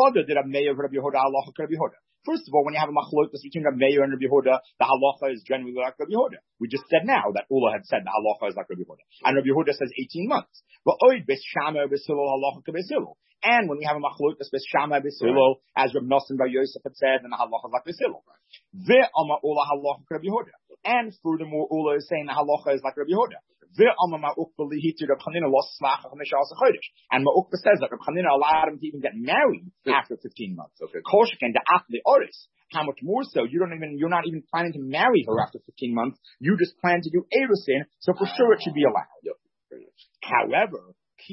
First of all, when you have a machlokas between Reb Meir and Reb Yehuda, the halacha is generally like Reb Yehuda. We just said now that Ula had said the halacha is like Reb Yehuda. And Reb Yehuda says 18 months. And when we have a machlokas Beis Shammai Beis Hillel, as Reb Nosson Bar Yosef had said, then the halacha is like Beis Hillel. And furthermore, Ula is saying the halacha is like Reb Yehuda. And Ma'ukba says that Reb Chanina allowed him to even get married after 15 months. Okay. How much more so? You're not even planning to marry her after 15 months. You just plan to do erusin, so for sure it should be allowed. Yep. However,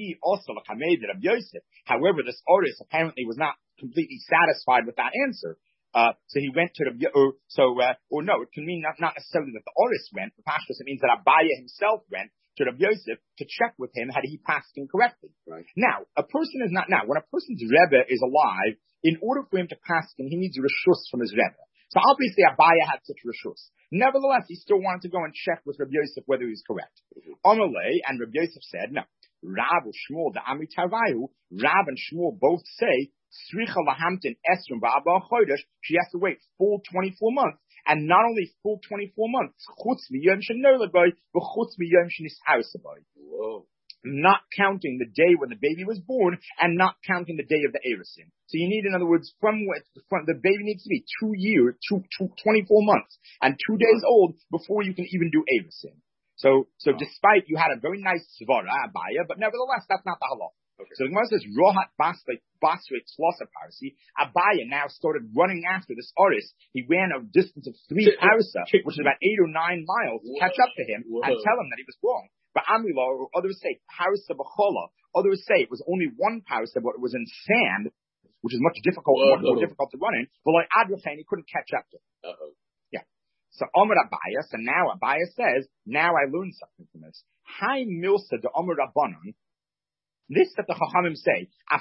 this Oris apparently was not completely satisfied with that answer. So he went to it can mean not necessarily that the Oris went. For Pashtus, it means that Abaya himself went to Rabbi Yosef to check with him had he passed incorrectly. Right. Now, when a person's Rebbe is alive, in order for him to pass him, he needs a reshus from his Rebbe. So obviously Abaya had such reshus. Nevertheless, he still wanted to go and check with Rabbi Yosef whether he was correct. Amalei, and Rabbi Yosef said, no. Rab and Shmuel both say, she has to wait full 24 months, and not only full 24 months, not counting the day when the baby was born, and not counting the day of the Erusin. So you need, in other words, from the baby needs to be 2 years, 24 months, and 2 days old before you can even do Erusin. So despite you had a very nice svara, Abaya, but nevertheless, that's not the halal. Okay. So the Gemara says, Rohat Basreit Slosa Parsi, Abaya now started running after this Oris. He ran a distance of 3 parsa, which is about 8 or 9 miles, to catch up to him and tell him that he was wrong. But Amrila, or others say, parsa b'chola, others say it was only 1 parsa, but it was in sand, which is much more difficult to run in, but like Adrochan, he couldn't catch up to him. Yeah. So Omer Abaya, so now Abaya says, now I learned something from this. Hai milsa de Omer Rabbanon. This that the Chachamim say, a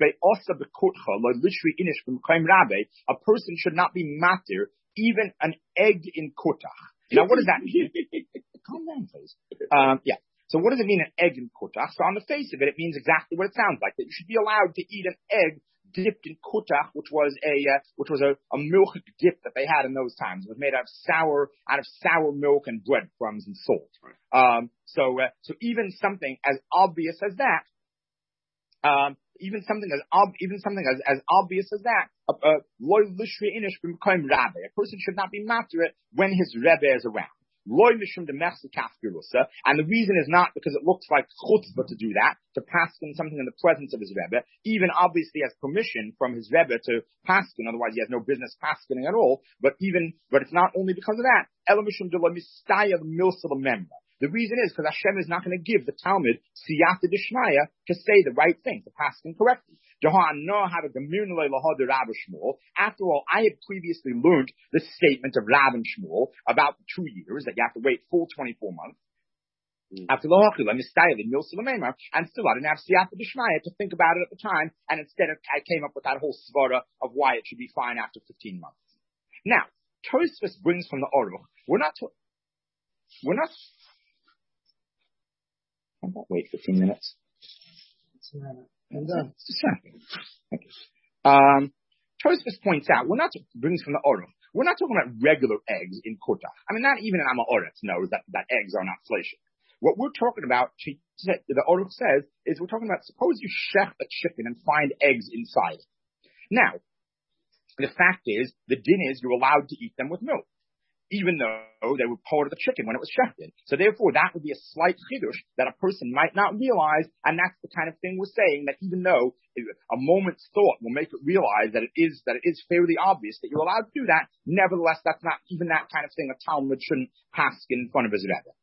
person should not be matir even an egg in kotach. Now, what does that mean? Calm down, please. Yeah. So, what does it mean, an egg in kotach? So, on the face of it, it means exactly what it sounds like. That you should be allowed to eat an egg dipped in kotach, which was a milk dip that they had in those times. It was made out of sour milk and breadcrumbs and salt. Right. So even something as obvious as that. Even something as obvious as that, a person should not be matter it when his rebbe is around. Loy mishum de mechzekafgirusa, and the reason is not because it looks like chutzpah to do that, to paskin something in the presence of his Rebbe, even obviously has permission from his Rebbe to paskin, otherwise he has no business paskining at all, but it's not only because of that. Ela mishum de lo mistaya milsa member. The reason is because Hashem is not going to give the Talmud siyata d'shmaya to say the right thing, to paskin correctly. After all, I had previously learned the statement of Rav and Shmuel about the 2 years, that you have to wait full 24 months. After and still I didn't have siyata d'shmaya to think about it at the time, and instead I came up with that whole svara of why it should be fine after 15 months. Now, Tosfos brings from the Aruch, I won't wait 15 minutes. Tosfos points out, brings from the Aruch, we're not talking about regular eggs in Kuta. I mean, not even an Amoritz knows that eggs are not fleshing. What we're talking about, the Aruch says, is we're talking about, suppose you shech a chicken and find eggs inside it. Now, the fact is, the din is you're allowed to eat them with milk, even though they were part of the chicken when it was shechted. So therefore, that would be a slight chidush that a person might not realize, and that's the kind of thing we're saying, that even though a moment's thought will make it realize that it is fairly obvious that you're allowed to do that, nevertheless, that's not even that kind of thing a Talmud shouldn't pass in front of his Rebbe.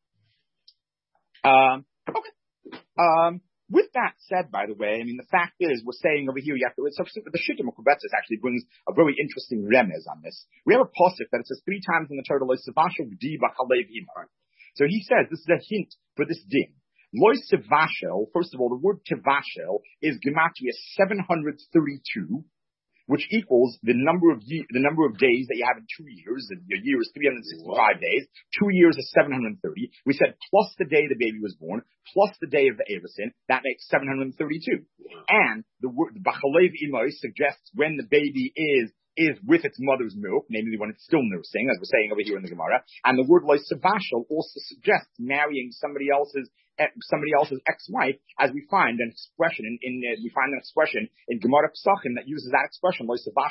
Okay. With that said, by the way, I mean, the fact is, we're saying over here, the Shittim Kubetzis actually brings a very interesting remez on this. We have a pasuk that it says 3 times in the Torah, so he says, this is a hint for this din. Lois Tivashel, first of all, the word Tivashel is gematria 732, which equals the number of days that you have in 2 years. A year is 365 days. 2 years is 730. We said plus the day the baby was born, plus the day of the Avesin, that makes 732. And the word Bachalev Imoy suggests when the baby is with its mother's milk, namely when it's still nursing, as we're saying over here in the Gemara. And the word Loisavashal also suggests marrying somebody else's ex-wife, as we find an expression in Gemara Pesachim that uses that expression,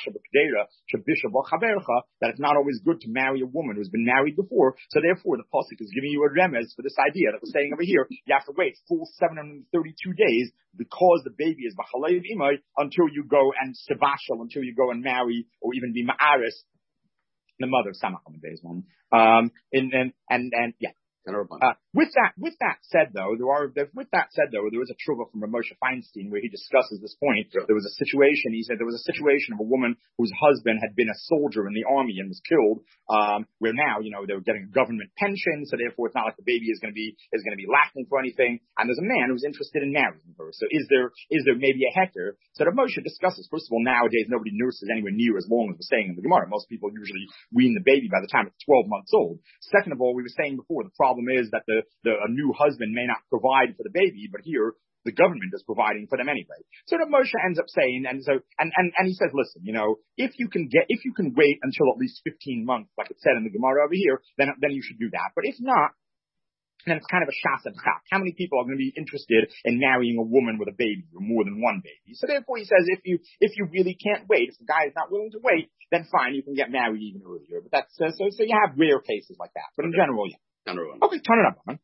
that it's not always good to marry a woman who's been married before. So therefore, the pasuk is giving you a remez for this idea that we're saying over here. You have to wait full 732 days because the baby is b'chalev imay until you go and sevashal, until you go and marry or even be ma'aris the mother of Samacham days one. Yeah. With that said, though, there was a truvah from Moshe Feinstein where he discusses this point. There was a situation. He said there was a situation of a woman whose husband had been a soldier in the army and was killed. Where now, they were getting a government pension, so therefore it's not like the baby is going to be lacking for anything. And there's a man who's interested in marrying her. So is there maybe a heter? So the Moshe discusses. First of all, nowadays nobody nurses anywhere near as long as we're saying in the Gemara. Most people usually wean the baby by the time it's 12 months old. Second of all, we were saying before, the problem is that a new husband may not provide for the baby, but here the government is providing for them anyway. So the Moshe ends up saying, and he says, listen, if you can wait until at least 15 months, like it said in the Gemara over here, then you should do that. But if not, then it's kind of a shas and chak. How many people are going to be interested in marrying a woman with a baby or more than one baby? So therefore he says, if you really can't wait, if the guy is not willing to wait, then fine, you can get married even earlier. But that's, so you have rare cases like that. But in general, yeah. Okay, turn it up, man.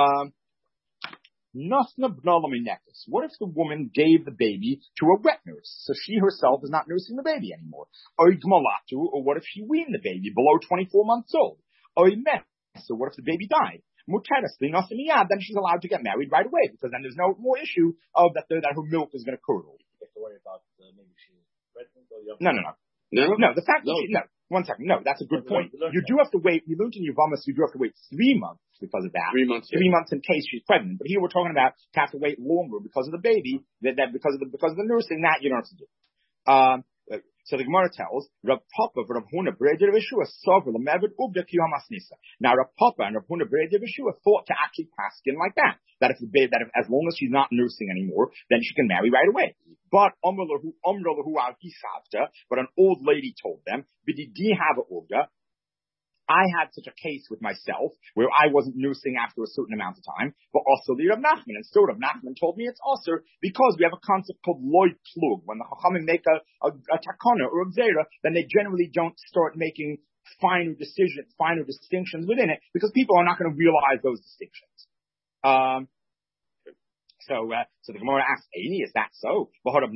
What if the woman gave the baby to a wet nurse, so she herself is not nursing the baby anymore? Or what if she weaned the baby below 24 months old? So what if the baby died? Then she's allowed to get married right away, because then there's no more issue of that her milk is going to curdle. You have to worry about maybe she's pregnant or you have No. The fact that 1 second. No, that's a good point. You do have to wait. You learned in Yavamas, you do have to wait 3 months because of that. 3 months. 3 months in case she's pregnant. But here we're talking about you have to wait longer because of the baby. That because of the nursing, that you don't have to do. So the Gemara tells Rav Papa Rav Huna Breder Yeshua Sover Lamevid Ubda Kiyamasnisa. Now Rav Papa and Rav Huna Breder Yeshua thought to actually pass in like that. That if as long as she's not nursing anymore, then she can marry right away. But but an old lady told them, Bididi have a Ubda. I had such a case with myself where I wasn't nursing after a certain amount of time, but also the Rav Nachman. And still Rav Nachman told me it's also because we have a concept called loy plug. When the Chachamim make a takana or a gzeira, then they generally don't start making finer distinctions within it, because people are not going to realize those distinctions. So the Gemara asks, Eini, is that so? Didn't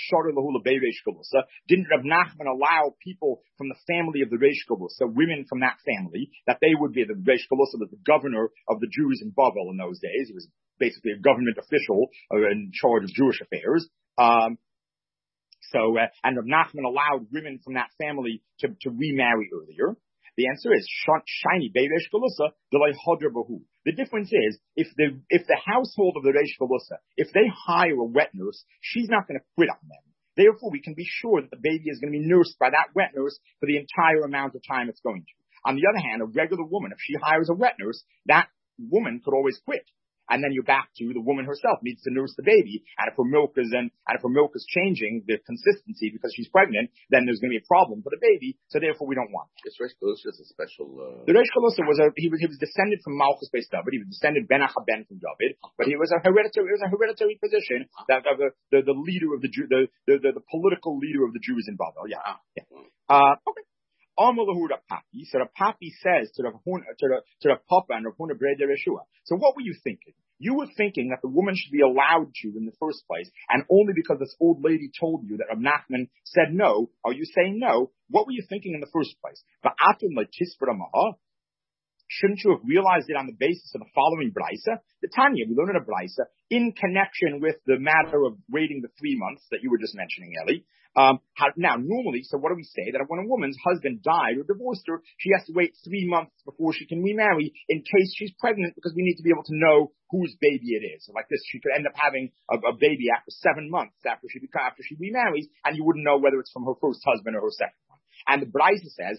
Rab Nachman allow people from the family of the Reish Galusa, women from that family, that they would be the Reish Galusa, the governor of the Jews in Bavel in those days? He was basically a government official in charge of Jewish affairs. And Rab Nachman allowed women from that family to remarry earlier. The answer is shiny Reish Galusa delay hodra bahu. The difference is if the household of the Reish Galusa, if they hire a wet nurse, she's not going to quit on them. Therefore, we can be sure that the baby is going to be nursed by that wet nurse for the entire amount of time it's going to. On the other hand, a regular woman, if she hires a wet nurse, that woman could always quit. And then you're back to the woman herself needs to nurse the baby. And if her milk is changing the consistency because she's pregnant, then there's going to be a problem for the baby. So therefore, we don't want it. This Reish Galusa is a special. The Reish Galusa was descended from Malchus Beis David. He was descended Ben Achaben from David, but he was a hereditary position that of the leader of the political leader of the Jews in Babel. Yeah. Okay. So the Papi says to the Papa and Rav Huna Breder Yeshua. So what were you thinking? You were thinking that the woman should be allowed to in the first place, and only because this old lady told you that Rav Nachman said no, are you saying no? What were you thinking in the first place? Shouldn't you have realized it on the basis of the following Braisa? The Tanya, we learned in a Braisa, in connection with the matter of waiting the 3 months that you were just mentioning, Eli. Now, normally, so what do we say? That when a woman's husband died or divorced her, she has to wait 3 months before she can remarry in case she's pregnant, because we need to be able to know whose baby it is. So like this, she could end up having a baby after 7 months after she remarries, and you wouldn't know whether it's from her first husband or her second one. And the Braisa says,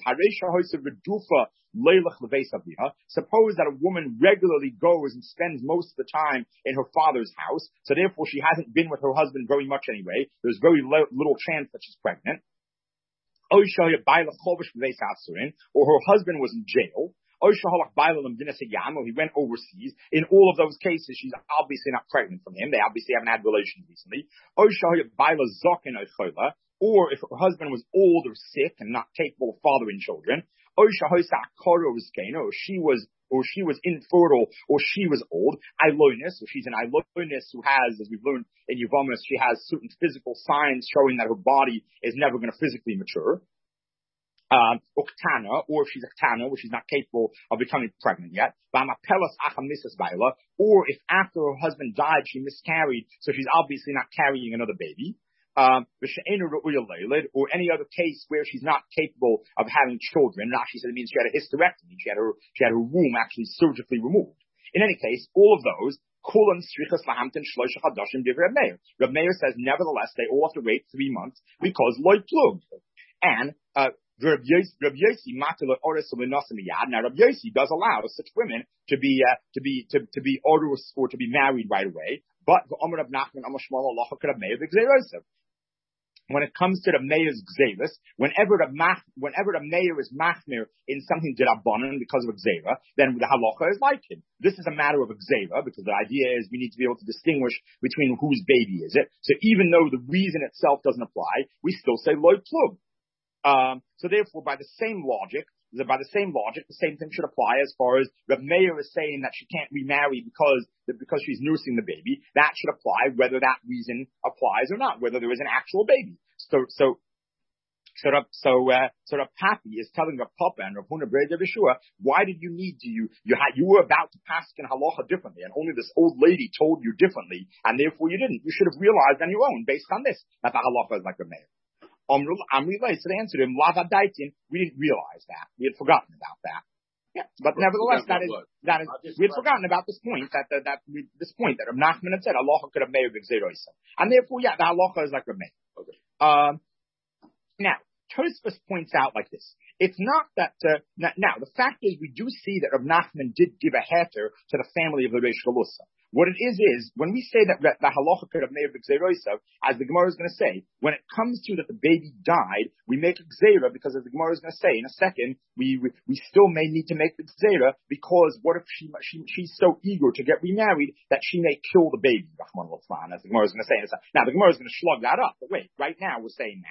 suppose that a woman regularly goes and spends most of the time in her father's house, so therefore she hasn't been with her husband very much anyway. There's very little chance that she's pregnant. Or her husband was in jail. Or he went overseas. In all of those cases, she's obviously not pregnant from him. They obviously haven't had relations recently. Or if her husband was old or sick and not capable of fathering children, or she was infertile, or she was old, Ilonis, or she's an Ilonis who has, as we've learned in Yevamos, she has certain physical signs showing that her body is never going to physically mature. Uktana, or if she's Uktana, where she's not capable of becoming pregnant yet. Or if after her husband died, she miscarried, so she's obviously not carrying another baby. Or any other case where she's not capable of having children. Rashi said it means she had a hysterectomy. She had her womb actually surgically removed. In any case, all of those, Reb Meir says, nevertheless, they all have to wait 3 months because loy plug. And Reb Yossi does allow such women to be orus or to be married right away. But when it comes to the Meir's Gzeirus, whenever the Meir is machmir in something d'Rabbanan because of Gzeira, then the halacha is like him. This is a matter of Gzeira, because the idea is we need to be able to distinguish between whose baby is it. So even though the reason itself doesn't apply, we still say loy plug. So therefore, by the same logic, the same thing should apply as far as Reb Meir is saying that she can't remarry because she's nursing the baby. That should apply whether that reason applies or not, whether there is an actual baby. So the Papi is telling Rav Papa and Rav Huna Breder Yeshua, why did you need to you were about to paskin halacha differently, and only this old lady told you differently, and therefore you didn't. You should have realized on your own based on this that the halacha is like Reb Meir. So they answered him, we didn't realize that. We had forgotten about that. Yeah, but nevertheless, we had forgotten about this point, that Rav Nachman had said, halacha could have made a Gzeirosa. And therefore, the halacha is like Reb Meir. Okay. Now, Tosfos points out like this. It's not that, now, the fact is we do see that Rav Nachman did give a heter to the family of the Reish Galusa. What it is, when we say that the halacha could have made a Gzeirosa, as the Gemara is going to say, when it comes to that the baby died, we make a Gzeira, because as the Gemara is going to say in a second, we still may need to make the Gzeira, because what if she's so eager to get remarried that she may kill the baby, as the Gemara is going to say in a second. Now, the Gemara is going to slug that up, but wait, right now we're saying that.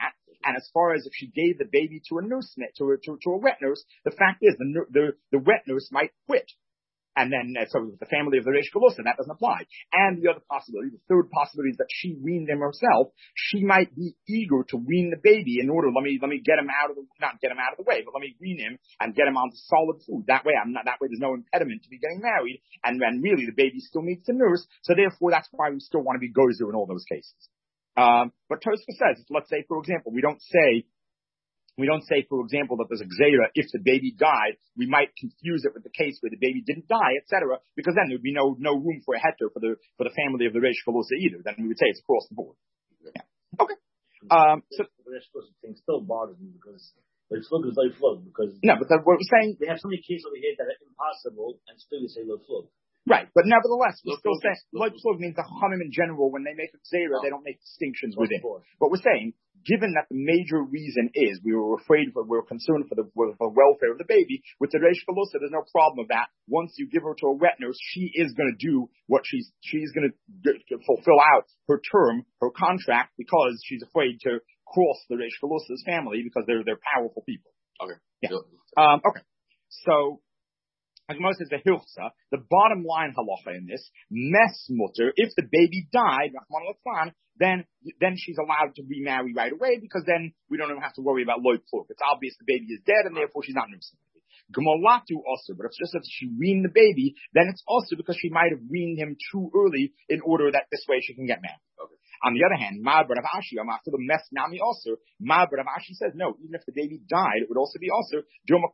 And as far as if she gave the baby to a nurse, to a wet nurse, the fact is the wet nurse might quit. And then, so the family of the Reish Galusa, that doesn't apply. And the other possibility, the third possibility is that she weaned him herself. She might be eager to wean the baby in order, let me get him not get him out of the way, but let me wean him and get him onto solid food. That way there's no impediment to be getting married. And then really the baby still needs to nurse. So therefore that's why we still want to be gozer in all those cases. But Tosfos says, let's say, for example, we don't say, for example, that there's a gzeira if the baby died. We might confuse it with the case where the baby didn't die, etc., because then there would be no room for a heter for the family of the Reish Galusa either. Then we would say it's across the board. Yeah. Okay. So the Reish Galusa thing still bothers me because loy flug is loy flug because no, but what we're saying, they have so many cases over here that are impossible, and still you say loy flug. Right, but nevertheless, we're still saying loy flug means the Chachamim in general, when they make a gzeira, they don't make distinctions within. But we're saying, given that the major reason is we were concerned for the welfare of the baby, with the Reish Galusa, there's no problem with that. Once you give her to a wet nurse, she is going to do what she's going to fulfill out her term, her contract, because she's afraid to cross the Reish Galusa's family because they're powerful people. Okay. Yeah. Okay. So, Gemara says the hilchsa, the bottom line halacha in this, mes mutter, if the baby died, then she's allowed to remarry right away, because then we don't even have to worry about loy plug. It's obvious the baby is dead, and therefore she's not nursing the baby. Gemalatu also, but if it's just that she weaned the baby, then it's also because she might have weaned him too early in order that this way she can get married. Okay. On the other hand, Ma Rav Ashi, after the mes nami also, Ma Rav Ashi says no, even if the baby died, it would also be also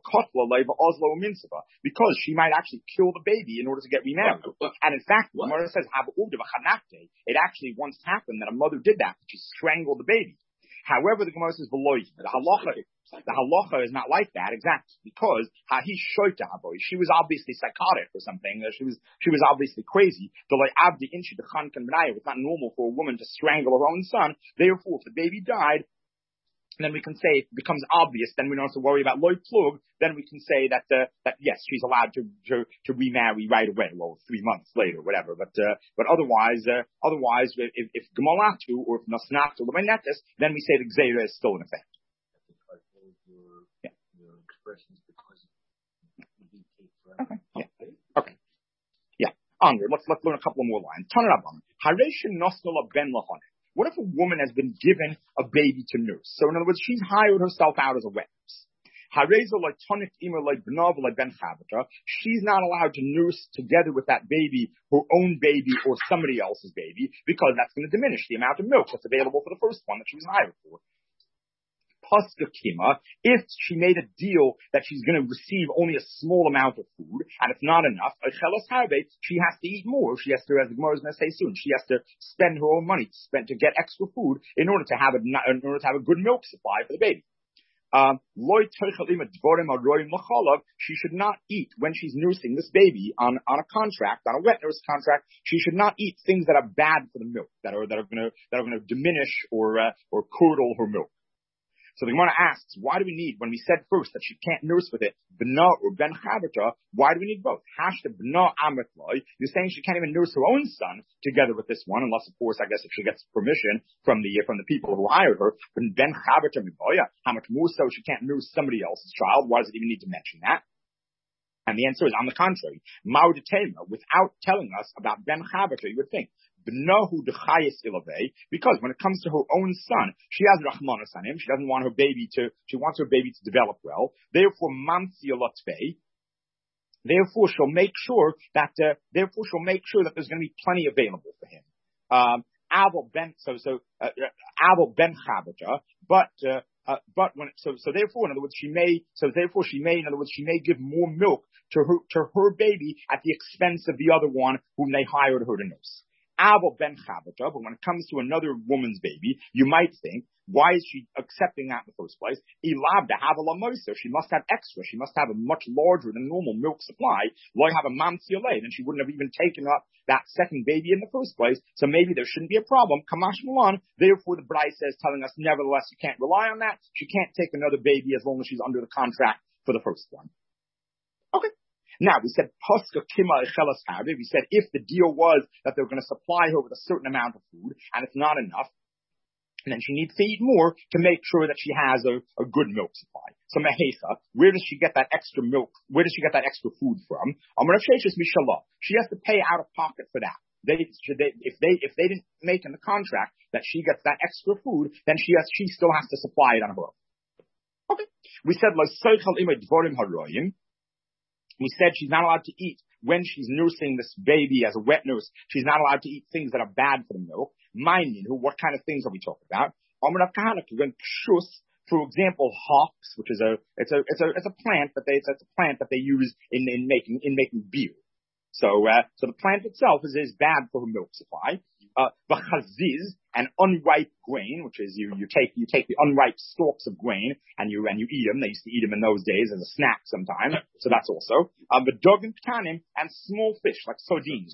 because she might actually kill the baby in order to get remarried. And in fact, the mother says it actually once happened that a mother did that, she strangled the baby. However, the Gemara says the halacha is not like that exactly, because she was obviously psychotic or something. She was obviously crazy. It's not normal for a woman to strangle her own son. Therefore, if the baby died, then we can say it becomes obvious. Then we don't have to worry about loy plug. Then we can say that yes, she's allowed to remarry right away, 3 months later, whatever. But otherwise, if gemalatu or if nasnatu l'maynetes, then we say the gzeira is still in effect. Your expressions because okay. Yeah. Okay. Yeah. Onward. Let's learn a couple of more lines. Tanarabam. Hareshin nosnula ben lahon. What if a woman has been given a baby to nurse? So in other words, she's hired herself out as a wet nurse. She's not allowed to nurse together with that baby, her own baby or somebody else's baby, because that's going to diminish the amount of milk that's available for the first one that she was hired for. If she made a deal that she's going to receive only a small amount of food, and it's not enough, she has to eat more. She has to, as the Gemara is going to say soon, she has to spend her own money to get extra food in order to have a good milk supply for the baby. She should not eat when she's nursing this baby on a contract, on a wet nurse contract. She should not eat things that are bad for the milk, that are going to diminish or curdle her milk. So the Gemara asks, why do we need, when we said first that she can't nurse with it, b'na or ben chavata, why do we need both? Hashta b'na ametloi, you're saying she can't even nurse her own son together with this one, unless of course, I guess if she gets permission from the people who hired her, ben chavata miboya, how much more so she can't nurse somebody else's child? Why does it even need to mention that? And the answer is, on the contrary, ma'udetema, without telling us about ben chavata, you would think, because when it comes to her own son, she has Rahmanas on him. She doesn't want she wants her baby to develop well. Therefore, therefore she'll make sure that there's going to be plenty available for him. Abel ben Chavata, therefore, in other words, she may give more milk to her baby at the expense of the other one whom they hired her to nurse. Abel ben Chavata, but when it comes to another woman's baby, you might think, why is she accepting that in the first place? Ilab to have a lamosa, she must have extra, she must have a much larger than normal milk supply. Why have a mamsiale? Then she wouldn't have even taken up that second baby in the first place, so maybe there shouldn't be a problem. Kamash Milan, therefore the Brai says, telling us, nevertheless, you can't rely on that. She can't take another baby as long as she's under the contract for the first one. Okay. Now, we said, we said if the deal was that they're going to supply her with a certain amount of food, and it's not enough, And then she needs to eat more to make sure that she has a good milk supply. So mehecha, where does she get that extra milk? Where does she get that extra food from? She has to pay out of pocket for that. If they didn't make in the contract that she gets that extra food, then she still has to supply it on her own. Okay. We said we said she's not allowed to eat when she's nursing this baby as a wet nurse. She's not allowed to eat things that are bad for the milk. What kind of things are we talking about? For example, hops, which is it's a plant that they use in making beer. So the plant itself is bad for her milk supply. Chaziz, an unripe grain, which is you take the unripe stalks of grain and you eat them. They used to eat them in those days as a snack sometimes. So that's also the dog and ptanim and small fish like sardines.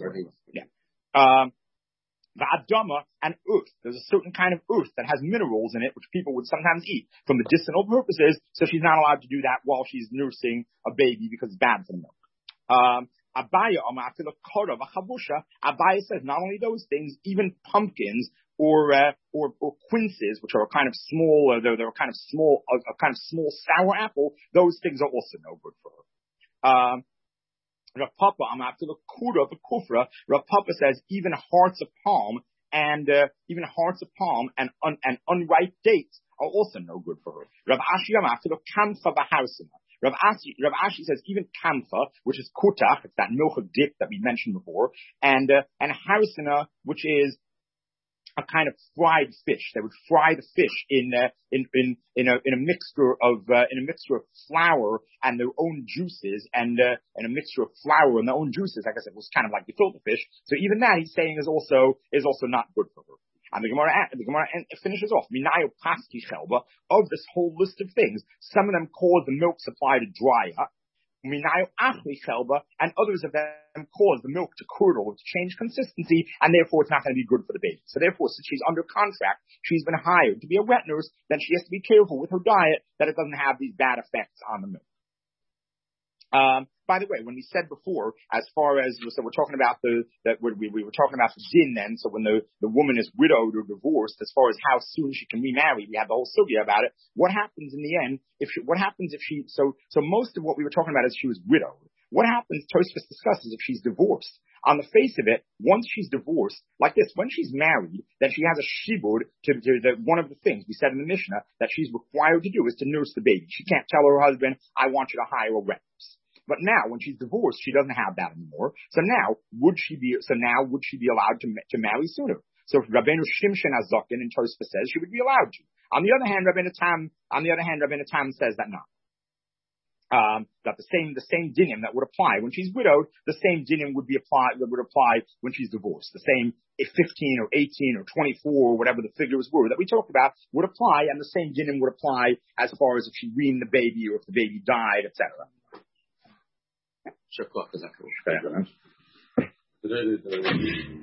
The adama and earth. There's a certain kind of earth that has minerals in it, which people would sometimes eat for medicinal purposes. So she's not allowed to do that while she's nursing a baby because it's bad for the milk. Abaya says not only those things, even pumpkins or quinces, which are a kind of small, they're a kind of small sour apple. Those things are also no good for her. Rav Papa, Rav Papa says even hearts of palm and unripe dates are also no good for her. Rav Ashi says even kamfa, which is kutach, it's that milk dip that we mentioned before, and hausina, which is a kind of fried fish. They would fry the fish in a mixture of flour and their own juices, and a mixture of flour and their own juices. I guess it was kind of like the filter fish. So even that, he's saying, is also not good for her. And the Gemara finishes off. Minayo paski chelba, of this whole list of things, some of them cause the milk supply to dry up. Minayo achli chelba, and others of them cause the milk to curdle, to change consistency, and therefore it's not going to be good for the baby. So therefore, since she's under contract, she's been hired to be a wet nurse, then she has to be careful with her diet that it doesn't have these bad effects on the milk. By the way, when we said before, as far as, so we're talking about we were talking about the din then, so when the woman is widowed or divorced, as far as how soon she can remarry, we had the whole sugya about it. What happens in the end, so most of what we were talking about is she was widowed. What happens, Tosfos discusses, if she's divorced? On the face of it, once she's divorced, like this, when she's married, then she has a shibud to one of the things we said in the Mishnah that she's required to do is to nurse the baby. She can't tell her husband, I want you to hire a wet nurse. But now, when she's divorced, she doesn't have that anymore. So now, would she be allowed to marry sooner? So if Rabbeinu Shimshon HaZaken in Tosfos says she would be allowed to. On the other hand, Rabbeinu Tam says that not. That the same dinim that would apply when she's widowed, the same dinim would apply when she's divorced. The same, if 15 or 18 or 24 or whatever the figures were that we talked about would apply, and the same dinim would apply as far as if she weaned the baby or if the baby died, etc. Sure,